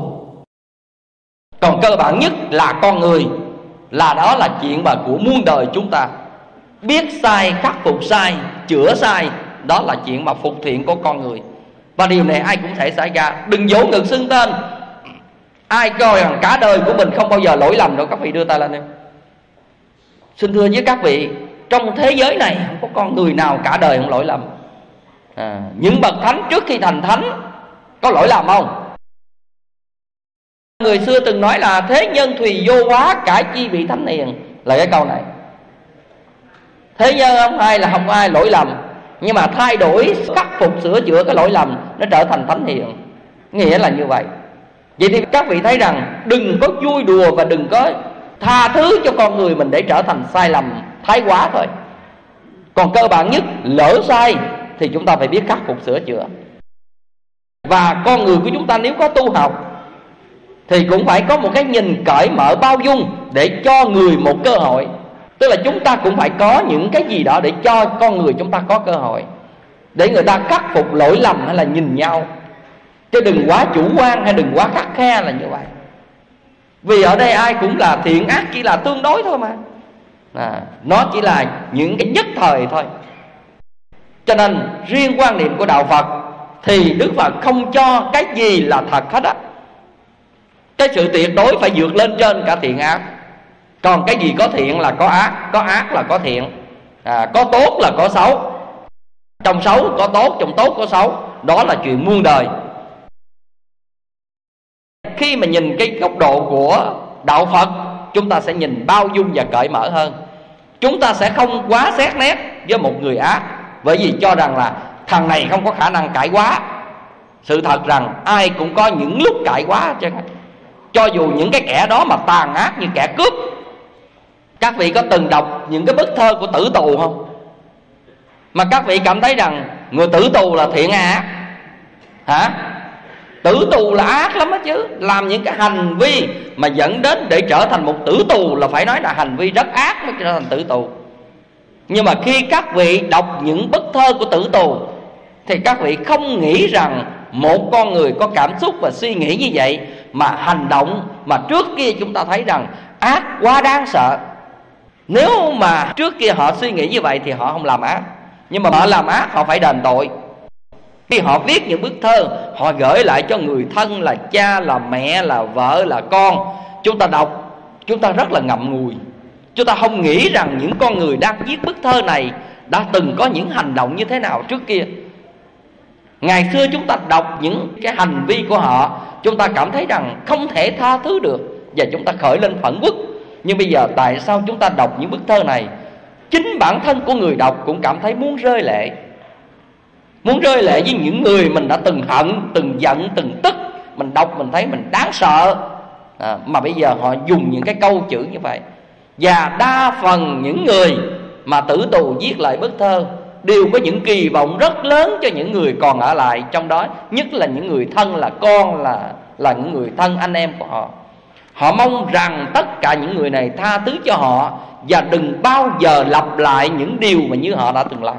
Còn cơ bản nhất là con người, là đó là chuyện mà của muôn đời chúng ta. Biết sai, khắc phục sai, chữa sai, đó là chuyện mà phục thiện của con người. Và điều này ai cũng thể xảy ra. Đừng vỗ ngực xưng tên. Ai coi rằng cả đời của mình không bao giờ lỗi lầm đâu, các vị đưa tay lên em. Xin thưa với các vị, trong thế giới này không có con người nào cả đời không lỗi lầm. à, Những bậc thánh trước khi thành thánh có lỗi lầm không? Người xưa từng nói là thế nhân thùy vô hóa, cải chi vị thánh hiền, là cái câu này. Thế nhân không ai là không ai lỗi lầm, nhưng mà thay đổi, khắc phục, sửa chữa cái lỗi lầm, nó trở thành thánh hiền. Nghĩa là như vậy. Vậy thì các vị thấy rằng đừng có vui đùa và đừng có tha thứ cho con người mình để trở thành sai lầm thái quá thôi. Còn cơ bản nhất, lỡ sai thì chúng ta phải biết khắc phục sửa chữa. Và con người của chúng ta nếu có tu học thì cũng phải có một cái nhìn cởi mở bao dung để cho người một cơ hội. Tức là chúng ta cũng phải có những cái gì đó để cho con người chúng ta có cơ hội, để người ta khắc phục lỗi lầm hay là nhìn nhau. Chứ đừng quá chủ quan hay đừng quá khắt khe là như vậy. Vì ở đây ai cũng là thiện ác chỉ là tương đối thôi mà, à, nó chỉ là những cái nhất thời thôi. Cho nên riêng quan niệm của đạo Phật thì Đức Phật không cho cái gì là thật hết á. Cái sự tuyệt đối phải vượt lên trên cả thiện ác. Còn cái gì có thiện là có ác, có ác là có thiện, à, có tốt là có xấu, trong xấu có tốt, trong tốt có xấu. Đó là chuyện muôn đời. Khi mà nhìn cái góc độ của đạo Phật, chúng ta sẽ nhìn bao dung và cởi mở hơn. Chúng ta sẽ không quá xét nét với một người ác, bởi vì cho rằng là thằng này không có khả năng cải quá. Sự thật rằng ai cũng có những lúc cải quá chứ. Cho dù những cái kẻ đó mà tàn ác như kẻ cướp. Các vị có từng đọc những cái bức thơ của Tử Tù không? Mà các vị cảm thấy rằng người tử tù là thiện ác hả? Tử tù là ác lắm đó chứ. Làm những cái hành vi mà dẫn đến để trở thành một tử tù là phải nói là hành vi rất ác mới trở thành tử tù. Nhưng mà khi các vị đọc những bức thơ của Tử Tù thì các vị không nghĩ rằng một con người có cảm xúc và suy nghĩ như vậy mà hành động mà trước kia chúng ta thấy rằng ác quá đáng sợ. Nếu mà trước kia họ suy nghĩ như vậy thì họ không làm ác, nhưng mà họ làm ác họ phải đền tội. Khi họ viết những bức thơ, họ gửi lại cho người thân là cha, là mẹ, là vợ, là con. Chúng ta đọc, chúng ta rất là ngậm ngùi. Chúng ta không nghĩ rằng những con người đang viết bức thơ này đã từng có những hành động như thế nào trước kia. Ngày xưa chúng ta đọc những cái hành vi của họ, chúng ta cảm thấy rằng không thể tha thứ được và chúng ta khởi lên phẫn uất. Nhưng bây giờ tại sao chúng ta đọc những bức thơ này, chính bản thân của người đọc cũng cảm thấy muốn rơi lệ. Muốn rơi lệ với những người mình đã từng hận, từng giận, từng tức, mình đọc mình thấy mình đáng sợ. à, Mà bây giờ họ dùng những cái câu chữ như vậy. Và đa phần những người mà tử tù viết lại bức thơ đều có những kỳ vọng rất lớn cho những người còn ở lại trong đó, nhất là những người thân, là con, là là những người thân anh em của họ. Họ mong rằng tất cả những người này tha thứ cho họ và đừng bao giờ lặp lại những điều mà như họ đã từng làm.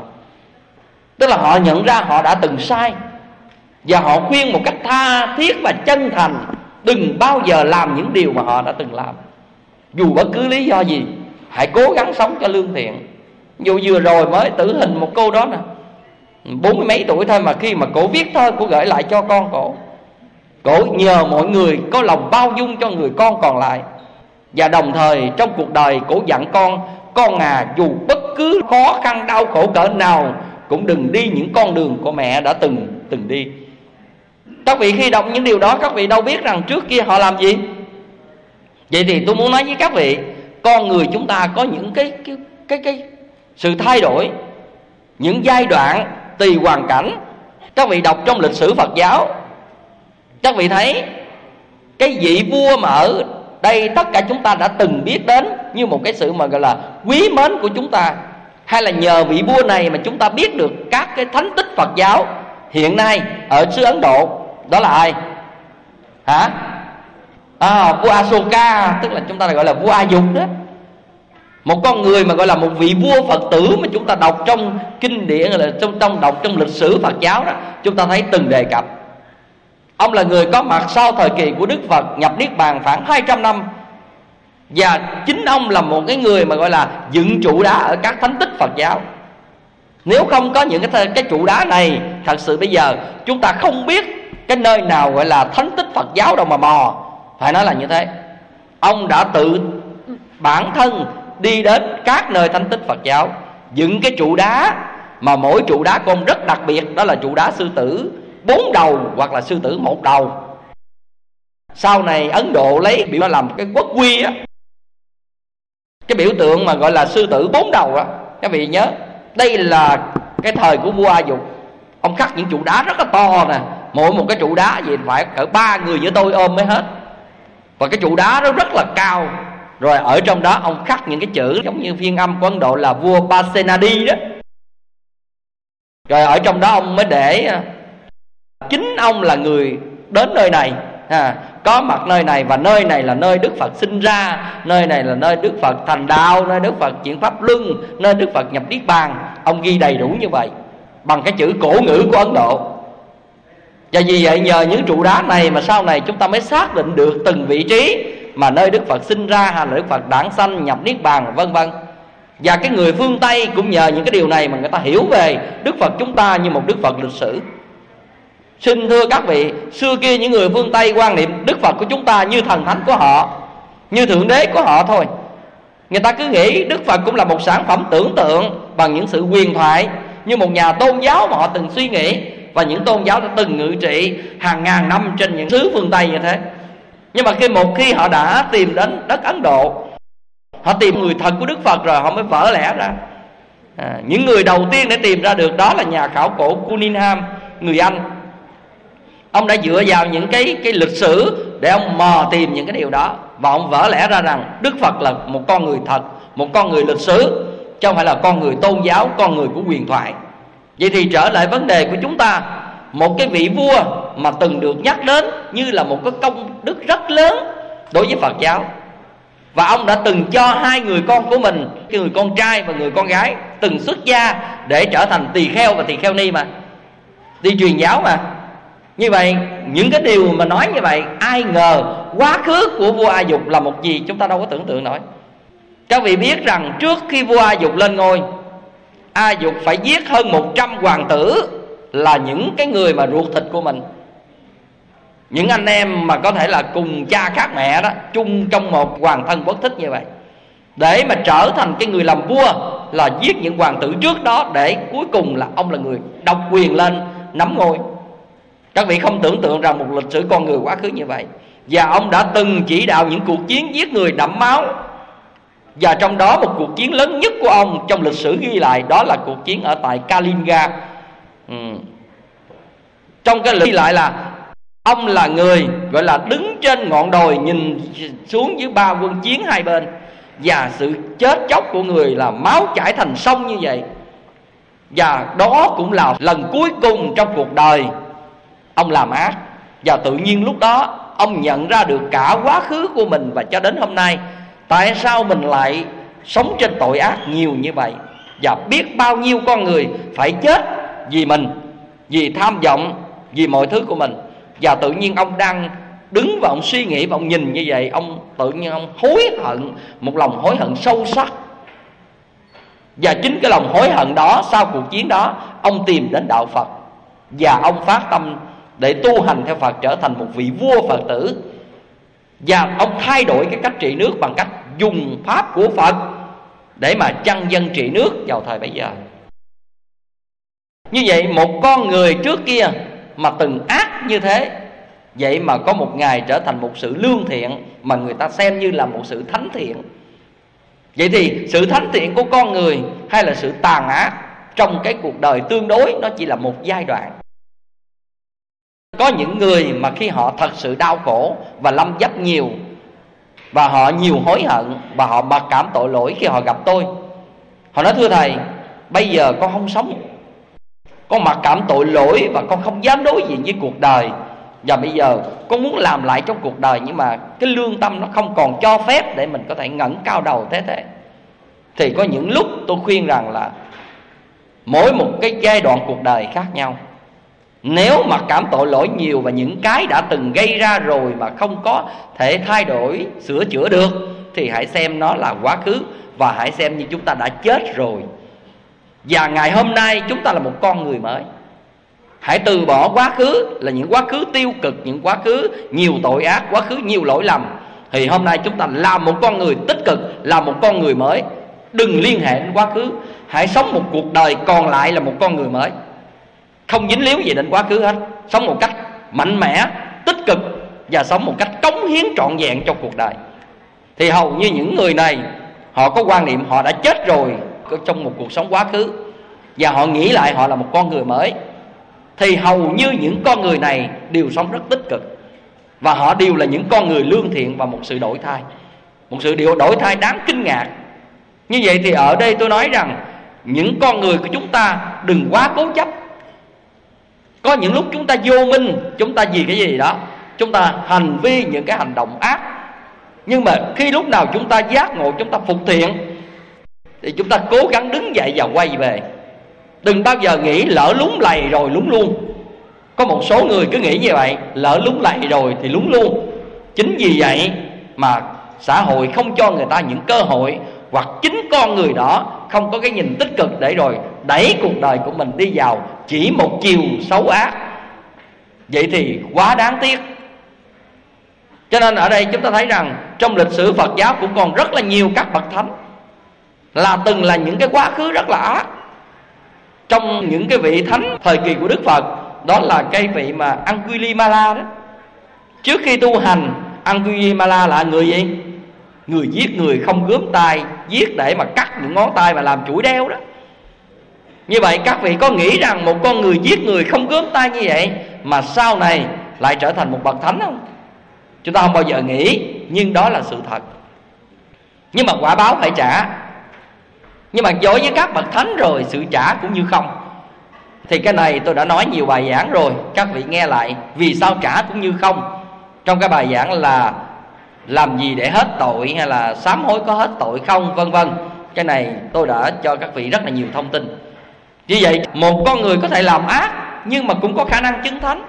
Tức là họ nhận ra họ đã từng sai, và họ khuyên một cách tha thiết và chân thành đừng bao giờ làm những điều mà họ đã từng làm. Dù bất cứ lý do gì, hãy cố gắng sống cho lương thiện. Dù vừa rồi mới tử hình một cô đó nè, bốn mươi mấy tuổi thôi, mà khi mà cổ viết thơ, cổ gửi lại cho con cổ. Cổ nhờ mọi người có lòng bao dung cho người con còn lại. Và đồng thời trong cuộc đời cổ dặn con: con à, dù bất cứ khó khăn đau khổ cỡ nào cũng đừng đi những con đường của mẹ đã từng từng đi. Các vị khi đọc những điều đó, các vị đâu biết rằng trước kia họ làm gì. Vậy thì tôi muốn nói với các vị, con người chúng ta có những cái cái cái cái sự thay đổi, những giai đoạn tùy hoàn cảnh. Các vị đọc trong lịch sử Phật giáo, các vị thấy cái vị vua mà ở đây tất cả chúng ta đã từng biết đến như một cái sự mà gọi là quý mến của chúng ta, hay là nhờ vị vua này mà chúng ta biết được các cái thánh tích Phật giáo hiện nay ở xứ Ấn Độ. Đó là ai? Hả? À, vua Asoka, tức là chúng ta gọi là vua A Dục đó. Một con người mà gọi là một vị vua Phật tử mà chúng ta đọc trong kinh điển, là trong, trong đọc trong lịch sử Phật giáo đó, chúng ta thấy từng đề cập. Ông là người có mặt sau thời kỳ của Đức Phật nhập Niết Bàn khoảng hai trăm năm. Và chính ông là một cái người mà gọi là dựng trụ đá ở các thánh tích Phật giáo. Nếu không có những cái, cái trụ đá này, thật sự bây giờ chúng ta không biết cái nơi nào gọi là thánh tích Phật giáo đâu mà mò. Phải nói là như thế. Ông đã tự bản thân đi đến các nơi thánh tích Phật giáo, dựng cái trụ đá mà mỗi trụ đá của ông rất đặc biệt. Đó là trụ đá sư tử bốn đầu hoặc là sư tử một đầu. Sau này Ấn Độ lấy biểu làm cái quốc quy á, cái biểu tượng mà gọi là sư tử bốn đầu á. Các vị nhớ, đây là cái thời của vua A Dục. Ông khắc những trụ đá rất là to nè, mỗi một cái trụ đá gì phải cỡ ba người với tôi ôm mới hết. Và cái trụ đá nó rất là cao. Rồi ở trong đó ông khắc những cái chữ giống như phiên âm của Ấn Độ là vua Pasenadi đó. Rồi ở trong đó ông mới để chính ông là người đến nơi này, à, có mặt nơi này, và nơi này là nơi Đức Phật sinh ra, nơi này là nơi Đức Phật thành đạo, nơi Đức Phật chuyển pháp luân, nơi Đức Phật nhập Niết Bàn. Ông ghi đầy đủ như vậy bằng cái chữ cổ ngữ của Ấn Độ. Và vì vậy nhờ những trụ đá này mà sau này chúng ta mới xác định được từng vị trí mà nơi Đức Phật sinh ra, hay là Đức Phật đản sanh, nhập Niết Bàn, vân vân. Và cái người phương Tây cũng nhờ những cái điều này mà người ta hiểu về Đức Phật chúng ta như một Đức Phật lịch sử. Xin thưa các vị, xưa kia những người phương Tây quan niệm Đức Phật của chúng ta như thần thánh của họ, như thượng đế của họ thôi. Người ta cứ nghĩ Đức Phật cũng là một sản phẩm tưởng tượng bằng những sự huyền thoại, như một nhà tôn giáo mà họ từng suy nghĩ. Và những tôn giáo đã từng ngự trị hàng ngàn năm trên những xứ phương Tây như thế. Nhưng mà khi một khi họ đã tìm đến đất Ấn Độ, họ tìm người thật của Đức Phật rồi, họ mới vỡ lẽ ra. à, Những người đầu tiên để tìm ra được đó là nhà khảo cổ Cunningham, người Anh. Ông đã dựa vào những cái, cái lịch sử để ông mò tìm những cái điều đó. Và ông vỡ lẽ ra rằng Đức Phật là một con người thật, một con người lịch sử, chứ không phải là con người tôn giáo, con người của huyền thoại. Vậy thì trở lại vấn đề của chúng ta, một cái vị vua mà từng được nhắc đến như là một cái công đức rất lớn đối với Phật giáo. Và ông đã từng cho hai người con của mình, cái người con trai và người con gái, từng xuất gia để trở thành tỳ kheo và tỳ kheo ni mà, đi truyền giáo mà. Như vậy những cái điều mà nói như vậy, ai ngờ quá khứ của vua A Dục là một gì chúng ta đâu có tưởng tượng nổi. Các vị biết rằng trước khi vua A Dục lên ngôi, A Dục phải giết hơn một trăm hoàng tử, là những cái người mà ruột thịt của mình, những anh em mà có thể là cùng cha khác mẹ đó, chung trong một hoàng thân quốc thích như vậy, để mà trở thành cái người làm vua, là giết những hoàng tử trước đó, để cuối cùng là ông là người độc quyền lên nắm ngôi. Các vị không tưởng tượng rằng một lịch sử con người quá khứ như vậy. Và ông đã từng chỉ đạo những cuộc chiến giết người đẫm máu. Và trong đó một cuộc chiến lớn nhất của ông trong lịch sử ghi lại, đó là cuộc chiến ở tại Kalinga. ừ. Trong cái lịch ghi lại là Ông là người gọi là đứng trên ngọn đồi nhìn xuống dưới ba quân chiến hai bên, và sự chết chóc của người là máu chảy thành sông như vậy. Và đó cũng là lần cuối cùng trong cuộc đời ông làm ác. Và tự nhiên lúc đó ông nhận ra được cả quá khứ của mình, và cho đến hôm nay tại sao mình lại sống trên tội ác nhiều như vậy. Và biết bao nhiêu con người phải chết vì mình, vì tham vọng, vì mọi thứ của mình. Và tự nhiên ông đang đứng và ông suy nghĩ và ông nhìn như vậy, ông tự nhiên ông hối hận, một lòng hối hận sâu sắc. Và chính cái lòng hối hận đó, sau cuộc chiến đó, ông tìm đến đạo Phật, và ông phát tâm để tu hành theo Phật, trở thành một vị vua Phật tử. Và ông thay đổi cái cách trị nước bằng cách dùng pháp của Phật để mà chăn dân trị nước vào thời bấy giờ. Như vậy một con người trước kia mà từng ác như thế, vậy mà có một ngày trở thành một sự lương thiện, mà người ta xem như là một sự thánh thiện. Vậy thì sự thánh thiện của con người hay là sự tàn ác trong cái cuộc đời tương đối, nó chỉ là một giai đoạn. Có những người mà khi họ thật sự đau khổ và lâm dấp nhiều, và họ nhiều hối hận, và họ mặc cảm tội lỗi khi họ gặp tôi. Họ nói: thưa thầy, bây giờ con không sống, con mặc cảm tội lỗi và con không dám đối diện với cuộc đời. Và bây giờ con muốn làm lại trong cuộc đời, nhưng mà cái lương tâm nó không còn cho phép để mình có thể ngẩng cao đầu thế thế. Thì có những lúc tôi khuyên rằng là mỗi một cái giai đoạn cuộc đời khác nhau. Nếu mặc cảm tội lỗi nhiều và những cái đã từng gây ra rồi mà không có thể thay đổi, sửa chữa được, thì hãy xem nó là quá khứ, và hãy xem như chúng ta đã chết rồi. Và ngày hôm nay chúng ta là một con người mới. Hãy từ bỏ quá khứ, là những quá khứ tiêu cực, những quá khứ nhiều tội ác, quá khứ nhiều lỗi lầm. Thì hôm nay chúng ta làm một con người tích cực, làm một con người mới. Đừng liên hệ đến quá khứ. Hãy sống một cuộc đời còn lại là một con người mới, không dính líu gì đến quá khứ hết. Sống một cách mạnh mẽ, tích cực, và sống một cách cống hiến trọn vẹn trong cuộc đời. Thì hầu như những người này, họ có quan niệm họ đã chết rồi trong một cuộc sống quá khứ, và họ nghĩ lại họ là một con người mới. Thì hầu như những con người này đều sống rất tích cực, và họ đều là những con người lương thiện và một sự đổi thay, một sự điều đổi thay đáng kinh ngạc. Như vậy thì ở đây tôi nói rằng những con người của chúng ta đừng quá cố chấp. Có những lúc chúng ta vô minh, chúng ta vì cái gì đó chúng ta hành vi những cái hành động ác. Nhưng mà khi lúc nào chúng ta giác ngộ, chúng ta phục thiện, thì chúng ta cố gắng đứng dậy và quay về. Đừng bao giờ nghĩ lỡ lúng lầy rồi lúng luôn. Có một số người cứ nghĩ như vậy, lỡ lúng lầy rồi thì lúng luôn. Chính vì vậy mà xã hội không cho người ta những cơ hội, hoặc chính con người đó không có cái nhìn tích cực để rồi đẩy cuộc đời của mình đi vào chỉ một chiều xấu ác. Vậy thì quá đáng tiếc. Cho nên ở đây chúng ta thấy rằng trong lịch sử Phật giáo cũng còn rất là nhiều các bậc thánh là từng là những cái quá khứ rất là ác. Trong những cái vị thánh thời kỳ của Đức Phật, đó là cái vị mà Angulimala đó. Trước khi tu hành, Angulimala là người gì? Người giết người không gớm tay, giết để mà cắt những ngón tay mà làm chuỗi đeo đó. Như vậy các vị có nghĩ rằng một con người giết người không gớm tay như vậy mà sau này lại trở thành một bậc thánh không? Chúng ta không bao giờ nghĩ, nhưng đó là sự thật. Nhưng mà quả báo phải trả. Nhưng mà đối với các bậc thánh rồi, sự trả cũng như không. Thì cái này tôi đã nói nhiều bài giảng rồi, các vị nghe lại vì sao trả cũng như không. Trong cái bài giảng là làm gì để hết tội, hay là sám hối có hết tội không, vân vân. Cái này tôi đã cho các vị rất là nhiều thông tin. Như vậy một con người có thể làm ác nhưng mà cũng có khả năng chứng thánh.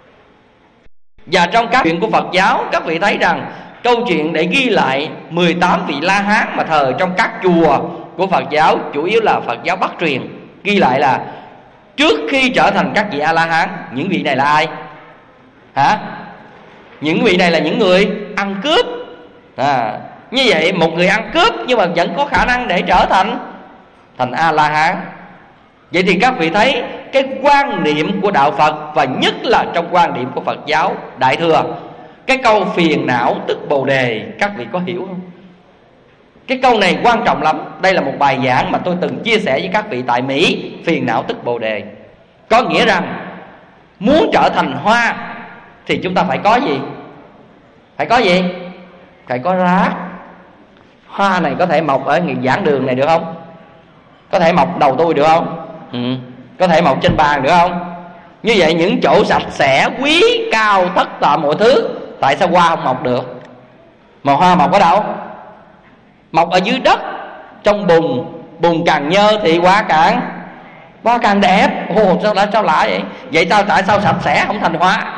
Và trong các chuyện của Phật giáo, các vị thấy rằng câu chuyện để ghi lại mười tám vị La Hán mà thờ trong các chùa của Phật giáo, chủ yếu là Phật giáo Bắc truyền, ghi lại là trước khi trở thành các vị A-la-hán, những vị này là ai? Hả? Những vị này là những người ăn cướp. À, như vậy một người ăn cướp nhưng mà vẫn có khả năng để trở thành thành A-la-hán. Vậy thì các vị thấy cái quan niệm của đạo Phật, và nhất là trong quan niệm của Phật giáo Đại Thừa, cái câu phiền não tức bồ đề, các vị có hiểu không? Cái câu này quan trọng lắm. Đây là một bài giảng mà tôi từng chia sẻ với các vị tại Mỹ. Phiền não tức bồ đề có nghĩa rằng muốn trở thành hoa thì chúng ta phải có gì? Phải có gì? Phải có rác. Hoa này có thể mọc ở giảng đường này được không? Có thể mọc đầu tôi được không? Ừ. Có thể mọc trên bàn được không? Như vậy những chỗ sạch sẽ, quý, cao, tất cả mọi thứ, tại sao hoa không mọc được? Mà hoa mọc ở đâu? Mọc ở dưới đất, trong bùn. Bùn càng nhơ thì hoa càng hoa càng đẹp. Ồ, sao lại sao lạ vậy? Vậy sao tại sao sạch sẽ không thành hoa?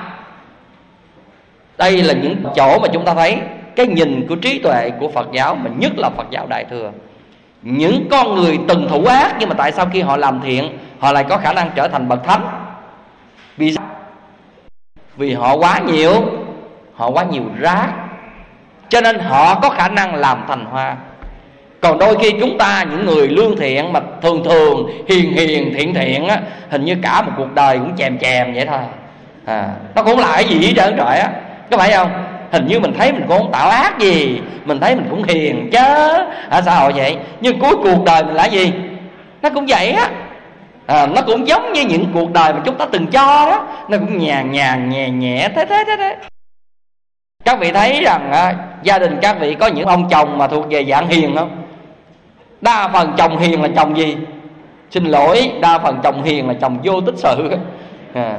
Đây là những chỗ mà chúng ta thấy cái nhìn của trí tuệ của Phật giáo, mà nhất là Phật giáo Đại Thừa. Những con người từng thủ ác, nhưng mà tại sao khi họ làm thiện họ lại có khả năng trở thành bậc thánh? Vì sao? Vì họ quá nhiều Họ quá nhiều rác, cho nên họ có khả năng làm thành hoa. Còn đôi khi chúng ta, những người lương thiện mà thường thường hiền hiền thiện thiện á, hình như cả một cuộc đời cũng chèm chèm vậy thôi à, nó cũng lại gì hết trơn trời á, có phải không? Hình như mình thấy mình cũng không tạo ác gì, mình thấy mình cũng hiền chứ à, xã hội vậy. Nhưng cuối cuộc đời mình là gì? Nó cũng vậy á à, nó cũng giống như những cuộc đời mà chúng ta từng cho đó, nó cũng nhàn nhàn nhẹ nhẹ thế thế thế thế. Các vị thấy rằng à, gia đình các vị có những ông chồng mà thuộc về dạng hiền không? Đa phần chồng hiền là chồng gì? Xin lỗi, đa phần chồng hiền là chồng vô tích sự à.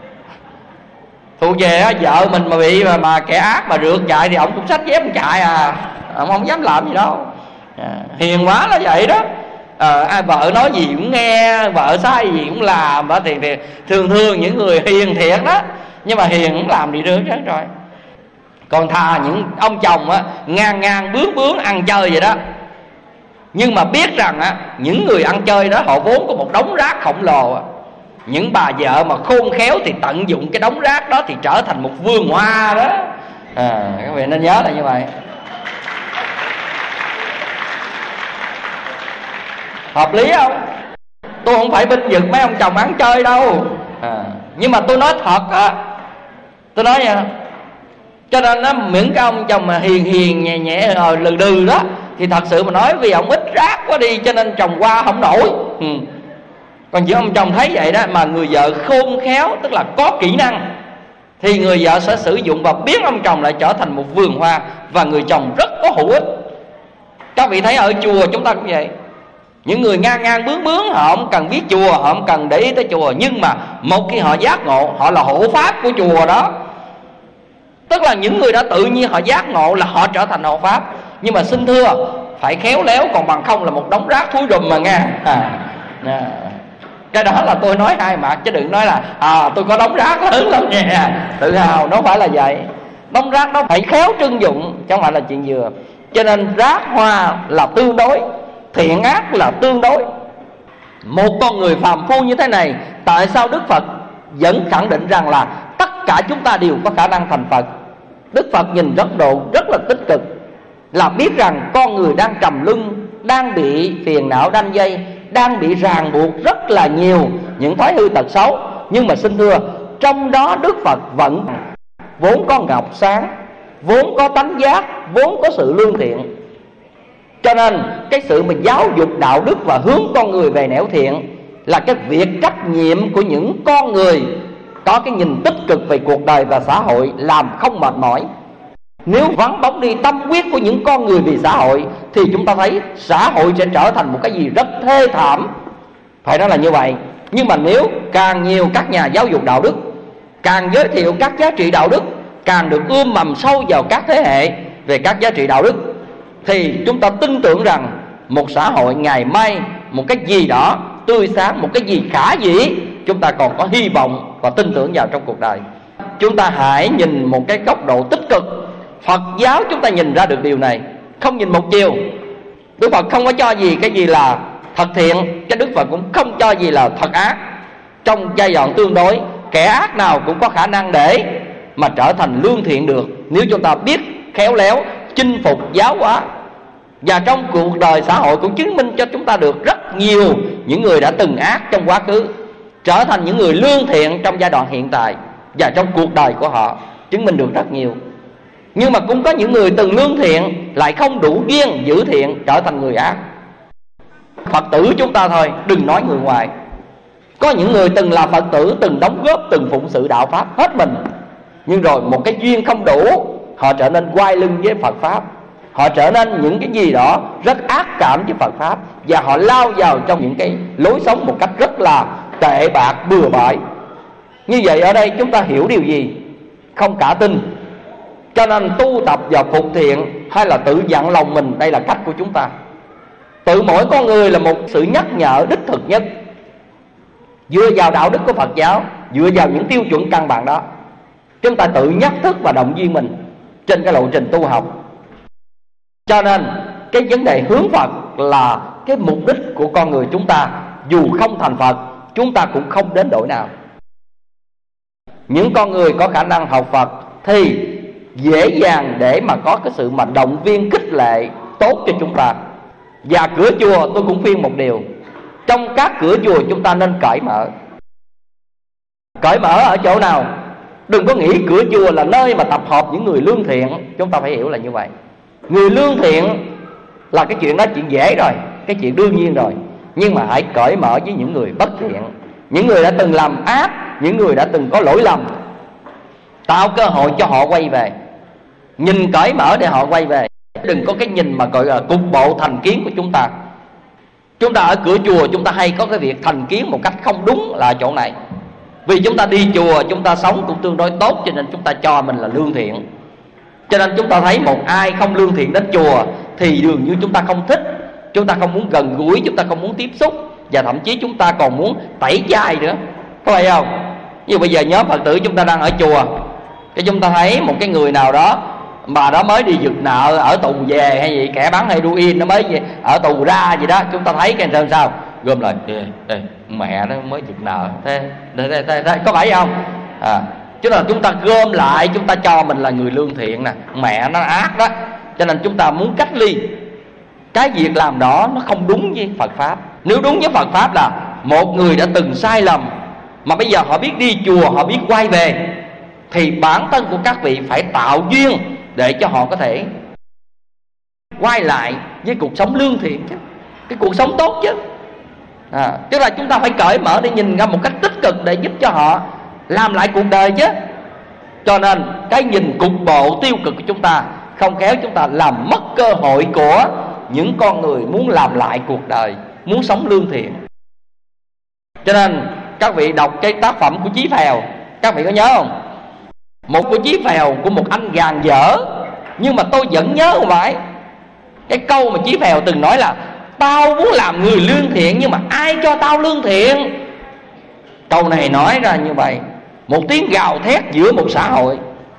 Thuộc về á, vợ mình mà bị mà, mà kẻ ác mà rượt chạy thì ông cũng xách dép ông chạy à, ông không dám làm gì đâu à, hiền quá là vậy đó à, ai vợ nói gì cũng nghe, vợ sai gì cũng làm đó, thì, thì thường thường những người hiền thiệt đó, nhưng mà hiền cũng làm gì được hết rồi. Còn thà những ông chồng á ngang ngang bướng bướng ăn chơi vậy đó, nhưng mà biết rằng á những người ăn chơi đó họ vốn có một đống rác khổng lồ á. Những bà vợ mà khôn khéo thì tận dụng cái đống rác đó thì trở thành một vườn hoa đó à, các vị nên nhớ là như vậy. Hợp lý không? Tôi không phải binh vực mấy ông chồng ăn chơi đâu à, nhưng mà tôi nói thật á, tôi nói nha. Cho nên á, những cái ông chồng mà hiền hiền nhẹ nhẹ rồi lừ đừ đó, thì thật sự mà nói vì ông ít rác quá đi cho nên chồng qua không nổi ừ. Còn chỉ ông chồng thấy vậy đó, mà người vợ khôn khéo, tức là có kỹ năng, thì người vợ sẽ sử dụng và biến ông chồng lại trở thành một vườn hoa, và người chồng rất có hữu ích. Các vị thấy ở chùa chúng ta cũng vậy. Những người ngang ngang bướng bướng họ không cần biết chùa, họ không cần để ý tới chùa, nhưng mà một khi họ giác ngộ, họ là hộ pháp của chùa đó. Tức là những người đã tự nhiên họ giác ngộ là họ trở thành hộ pháp. Nhưng mà xin thưa, phải khéo léo, còn bằng không là một đống rác thúi rùm mà nghe à, à. Cái đó là tôi nói hai mặt, chứ đừng nói là à tôi có đống rác lớn lắm nha, tự hào. Nó phải là vậy. Đống rác đó phải khéo trưng dụng, chứ không phải là chuyện vừa. Cho nên rác hoa là tương đối, thiện ác là tương đối. Một con người phàm phu như thế này, tại sao Đức Phật vẫn khẳng định rằng là tất cả chúng ta đều có khả năng thành Phật? Đức Phật nhìn rất độ rất là tích cực, là biết rằng con người đang trầm luân, đang bị phiền não đanh dây, đang bị ràng buộc rất là nhiều những thói hư tật xấu. Nhưng mà xin thưa, trong đó Đức Phật vẫn vốn có ngọc sáng, vốn có tánh giác, vốn có sự lương thiện. Cho nên cái sự mà giáo dục đạo đức và hướng con người về nẻo thiện là cái việc trách nhiệm của những con người có cái nhìn tích cực về cuộc đời và xã hội, làm không mệt mỏi. Nếu vắng bóng đi tâm huyết của những con người vì xã hội, thì chúng ta thấy xã hội sẽ trở thành một cái gì rất thê thảm. Phải nói là như vậy. Nhưng mà nếu càng nhiều các nhà giáo dục đạo đức, càng giới thiệu các giá trị đạo đức, càng được ươm mầm sâu vào các thế hệ về các giá trị đạo đức, thì chúng ta tin tưởng rằng một xã hội ngày mai, một cái gì đó tươi sáng, một cái gì khả dĩ, chúng ta còn có hy vọng và tin tưởng vào trong cuộc đời. Chúng ta hãy nhìn một cái góc độ tích cực. Phật giáo chúng ta nhìn ra được điều này, không nhìn một chiều. Đức Phật không có cho gì cái gì là thật thiện, cái Đức Phật cũng không cho gì là thật ác. Trong giai đoạn tương đối, kẻ ác nào cũng có khả năng để mà trở thành lương thiện được, nếu chúng ta biết khéo léo chinh phục giáo hóa. Và trong cuộc đời xã hội cũng chứng minh cho chúng ta được rất nhiều những người đã từng ác trong quá khứ trở thành những người lương thiện trong giai đoạn hiện tại, và trong cuộc đời của họ chứng minh được rất nhiều. Nhưng mà cũng có những người từng lương thiện lại không đủ duyên giữ thiện, trở thành người ác. Phật tử chúng ta thôi, đừng nói người ngoài. Có những người từng là Phật tử, từng đóng góp, từng phụng sự đạo Pháp hết mình, Nhưng rồi một cái duyên không đủ, họ trở nên quay lưng với Phật Pháp. Họ trở nên những cái gì đó rất ác cảm với Phật Pháp, và họ lao vào trong những cái lối sống một cách rất là tệ bạc, bừa bãi. Như vậy ở đây chúng ta hiểu điều gì? Không cả tin. Cho nên tu tập và phục thiện hay là tự dặn lòng mình, đây là cách của chúng ta. Tự mỗi con người là một sự nhắc nhở đích thực nhất, dựa vào đạo đức của Phật giáo, dựa vào những tiêu chuẩn căn bản đó. Chúng ta tự nhắc thức và động viên mình trên cái lộ trình tu học. Cho nên cái vấn đề hướng Phật là cái mục đích của con người chúng ta. Dù không thành Phật, chúng ta cũng không đến độ nào. Những con người có khả năng học Phật thì dễ dàng để mà có cái sự mà động viên khích lệ tốt cho chúng ta. Và cửa chùa tôi cũng khuyên một điều, trong các cửa chùa chúng ta nên cởi mở. Cởi mở ở chỗ nào? Đừng có nghĩ cửa chùa là nơi mà tập hợp những người lương thiện. Chúng ta phải hiểu là như vậy. Người lương thiện là cái chuyện đó chuyện dễ rồi, cái chuyện đương nhiên rồi. Nhưng mà hãy cởi mở với những người bất thiện, những người đã từng làm ác, những người đã từng có lỗi lầm. Tạo cơ hội cho họ quay về. Nhìn cởi mở để họ quay về. Đừng có cái nhìn mà gọi là cục bộ thành kiến của chúng ta. Chúng ta ở cửa chùa chúng ta hay có cái việc thành kiến một cách không đúng là ở chỗ này. Vì chúng ta đi chùa, chúng ta sống cũng tương đối tốt, cho nên chúng ta cho mình là lương thiện. Cho nên chúng ta thấy một ai không lương thiện đến chùa thì dường như chúng ta không thích, chúng ta không muốn gần gũi, chúng ta không muốn tiếp xúc, và thậm chí chúng ta còn muốn tẩy chay nữa. Có phải không? Như bây giờ nhóm Phật tử chúng ta đang ở chùa, cái chúng ta thấy một cái người nào đó, bà đó mới đi giật nợ ở tù về hay gì, kẻ bán heroin nó mới về, ở tù ra gì đó, chúng ta thấy cái làm sao gom lại, ê, ê, mẹ nó mới giật nợ thế, thế, thế, thế, thế có phải không? À, chứ là chúng ta gom lại, chúng ta cho mình là người lương thiện nè, mẹ nó ác đó, cho nên chúng ta muốn cách ly. Cái việc làm đó nó không đúng với Phật Pháp. Nếu đúng với Phật Pháp là một người đã từng sai lầm mà bây giờ họ biết đi chùa, họ biết quay về, thì bản thân của các vị phải tạo duyên để cho họ có thể quay lại với cuộc sống lương thiện chứ, cái cuộc sống tốt chứ. À, tức là chúng ta phải cởi mở để nhìn ra một cách tích cực để giúp cho họ làm lại cuộc đời chứ. Cho nên cái nhìn cục bộ tiêu cực của chúng ta không khéo chúng ta làm mất cơ hội của những con người muốn làm lại cuộc đời, muốn sống lương thiện. Cho nên các vị đọc cái tác phẩm của Chí Phèo, các vị có nhớ không? Một của Chí Phèo của một anh gàn dở, nhưng mà tôi vẫn nhớ không phải cái câu mà Chí Phèo từng nói là tao muốn làm người lương thiện nhưng mà ai cho tao lương thiện. Câu này nói ra như vậy, một tiếng gào thét giữa một xã hội.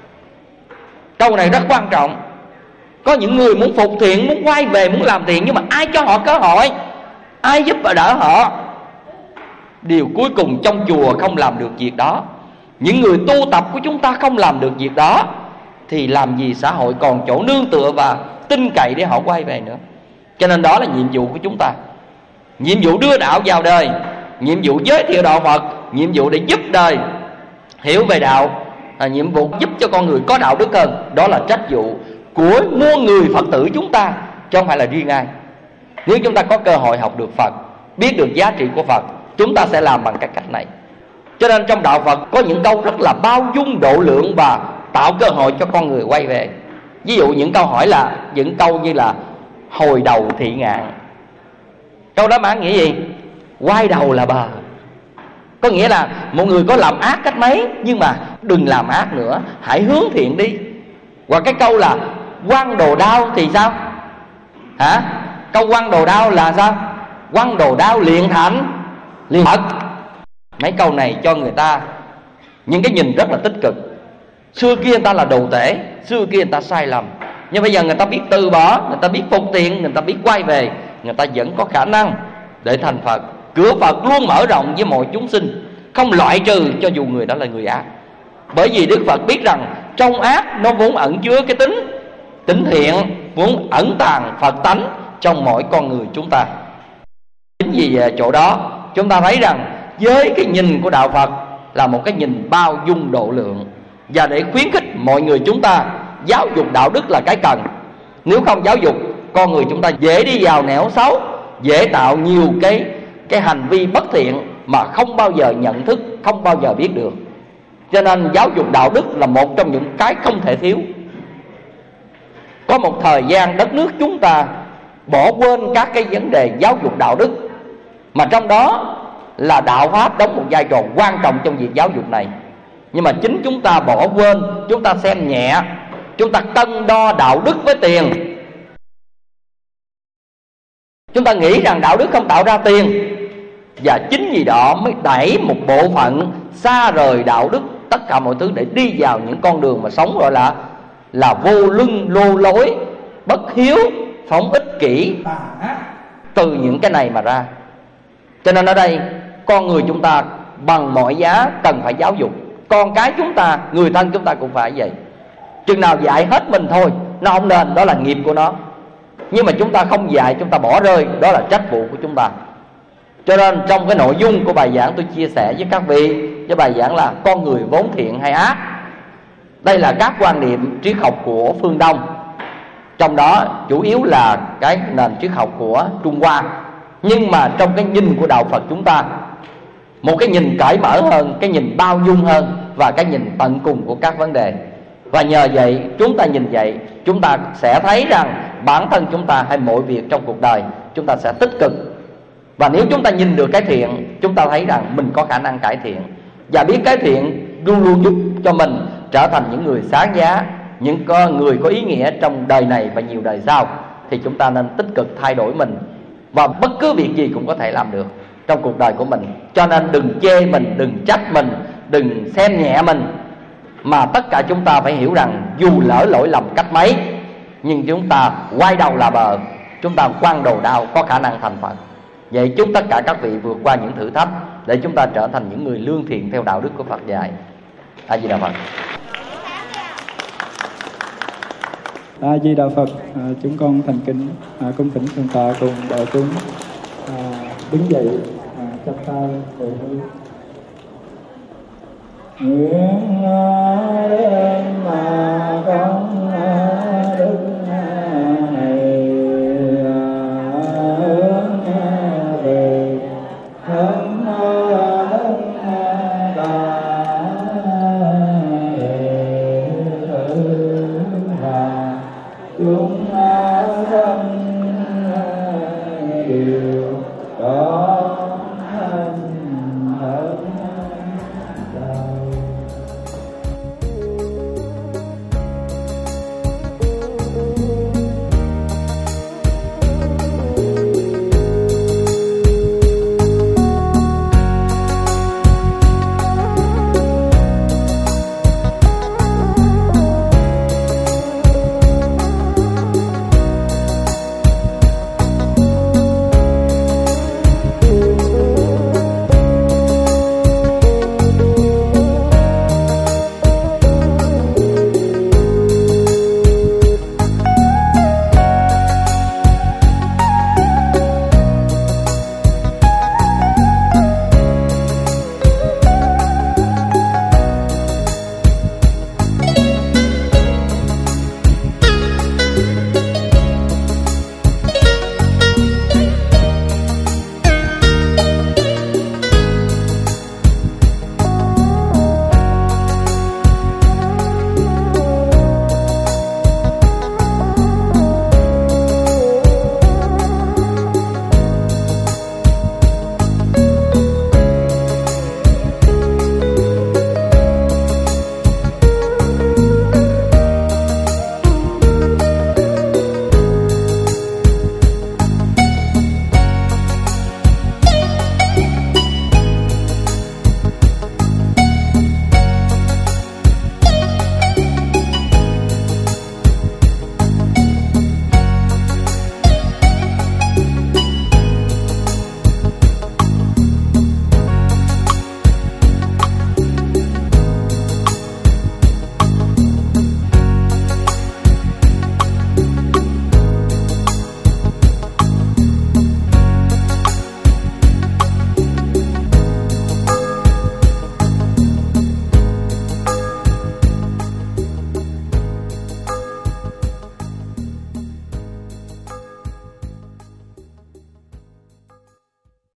Câu này rất quan trọng. Có những người muốn phục thiện, muốn quay về, muốn làm thiện, nhưng mà ai cho họ cơ hội, ai giúp và đỡ họ. Điều cuối cùng trong chùa không làm được việc đó, những người tu tập của chúng ta không làm được việc đó, thì làm gì xã hội còn chỗ nương tựa và tin cậy để họ quay về nữa. Cho nên đó là nhiệm vụ của chúng ta. Nhiệm vụ đưa đạo vào đời, nhiệm vụ giới thiệu đạo Phật, nhiệm vụ để giúp đời hiểu về đạo, à, nhiệm vụ giúp cho con người có đạo đức hơn. Đó là trách vụ của muôn người Phật tử chúng ta, chứ không phải là riêng ai. Nếu chúng ta có cơ hội học được Phật, biết được giá trị của Phật, chúng ta sẽ làm bằng cái cách này. Cho nên trong đạo Phật có những câu rất là bao dung độ lượng và tạo cơ hội cho con người quay về. Ví dụ những câu hỏi là những câu như là hồi đầu thị ngạn. Câu đó mang nghĩa gì? Quay đầu là bờ. Có nghĩa là một người có làm ác cách mấy, nhưng mà đừng làm ác nữa, hãy hướng thiện đi. Hoặc cái câu là quăng đồ đao thì sao? Hả? Câu quăng đồ đao là sao? Quăng đồ đao liền thành liền Phật. Mấy câu này cho người ta những cái nhìn rất là tích cực. Xưa kia người ta là đồ tể, xưa kia người ta sai lầm, nhưng bây giờ người ta biết từ bỏ, người ta biết phục thiện, người ta biết quay về, người ta vẫn có khả năng để thành Phật. Cửa Phật luôn mở rộng với mọi chúng sinh, không loại trừ cho dù người đó là người ác. Bởi vì Đức Phật biết rằng trong ác nó vốn ẩn chứa cái tính tính thiện, vốn ẩn tàng Phật tánh trong mỗi con người chúng ta. Chính vì chỗ đó chúng ta thấy rằng với cái nhìn của đạo Phật là một cái nhìn bao dung độ lượng, và để khuyến khích mọi người chúng ta giáo dục đạo đức là cái cần. Nếu không giáo dục, con người chúng ta dễ đi vào nẻo xấu, dễ tạo nhiều cái cái hành vi bất thiện mà không bao giờ nhận thức, không bao giờ biết được. Cho nên giáo dục đạo đức là một trong những cái không thể thiếu. Có một thời gian đất nước chúng ta bỏ quên các cái vấn đề giáo dục đạo đức, mà trong đó là đạo pháp đóng một vai trò quan trọng trong việc giáo dục này. Nhưng mà chính chúng ta bỏ quên, chúng ta xem nhẹ, chúng ta cân đo đạo đức với tiền. Chúng ta nghĩ rằng đạo đức không tạo ra tiền, và chính vì đó mới đẩy một bộ phận xa rời đạo đức tất cả mọi thứ để đi vào những con đường mà sống gọi là là vô lưng lô lối, bất hiếu, phóng ích kỷ, từ những cái này mà ra. Cho nên ở đây con người chúng ta bằng mọi giá cần phải giáo dục. Con cái chúng ta, người thân chúng ta cũng phải vậy. Chừng nào dạy hết mình thôi nó không nên, đó là nghiệp của nó. Nhưng mà chúng ta không dạy, chúng ta bỏ rơi, đó là trách vụ của chúng ta. Cho nên trong cái nội dung của bài giảng tôi chia sẻ với các vị, với bài giảng là con người vốn thiện hay ác. Đây là các quan niệm triết học của phương Đông, trong đó chủ yếu là cái nền triết học của Trung Hoa. Nhưng mà trong cái nhìn của đạo Phật chúng ta, một cái nhìn cởi mở hơn, cái nhìn bao dung hơn, và cái nhìn tận cùng của các vấn đề. Và nhờ vậy, chúng ta nhìn vậy, chúng ta sẽ thấy rằng bản thân chúng ta hay mọi việc trong cuộc đời chúng ta sẽ tích cực. Và nếu chúng ta nhìn được cái thiện, chúng ta thấy rằng mình có khả năng cải thiện, và biết cái thiện luôn luôn giúp cho mình trở thành những người sáng giá, những người có ý nghĩa trong đời này và nhiều đời sau. Thì chúng ta nên tích cực thay đổi mình, và bất cứ việc gì cũng có thể làm được trong cuộc đời của mình. Cho nên đừng chê mình, đừng trách mình, đừng xem nhẹ mình, mà tất cả chúng ta phải hiểu rằng dù lỡ lỗi lầm cách mấy, nhưng chúng ta quay đầu là bờ, chúng ta quăng đồ đao, có khả năng thành Phật. Vậy chúc tất cả các vị vượt qua những thử thách để chúng ta trở thành những người lương thiện theo đạo đức của Phật dạy. A Di Đà Phật. A Di Đà Phật. À, chúng con thành kính à, cung kính thượng tọa cùng đại chúng à, đứng dậy à, chắp tay hồi hướng. Nguyện đến mà con đức này hướng về thân đức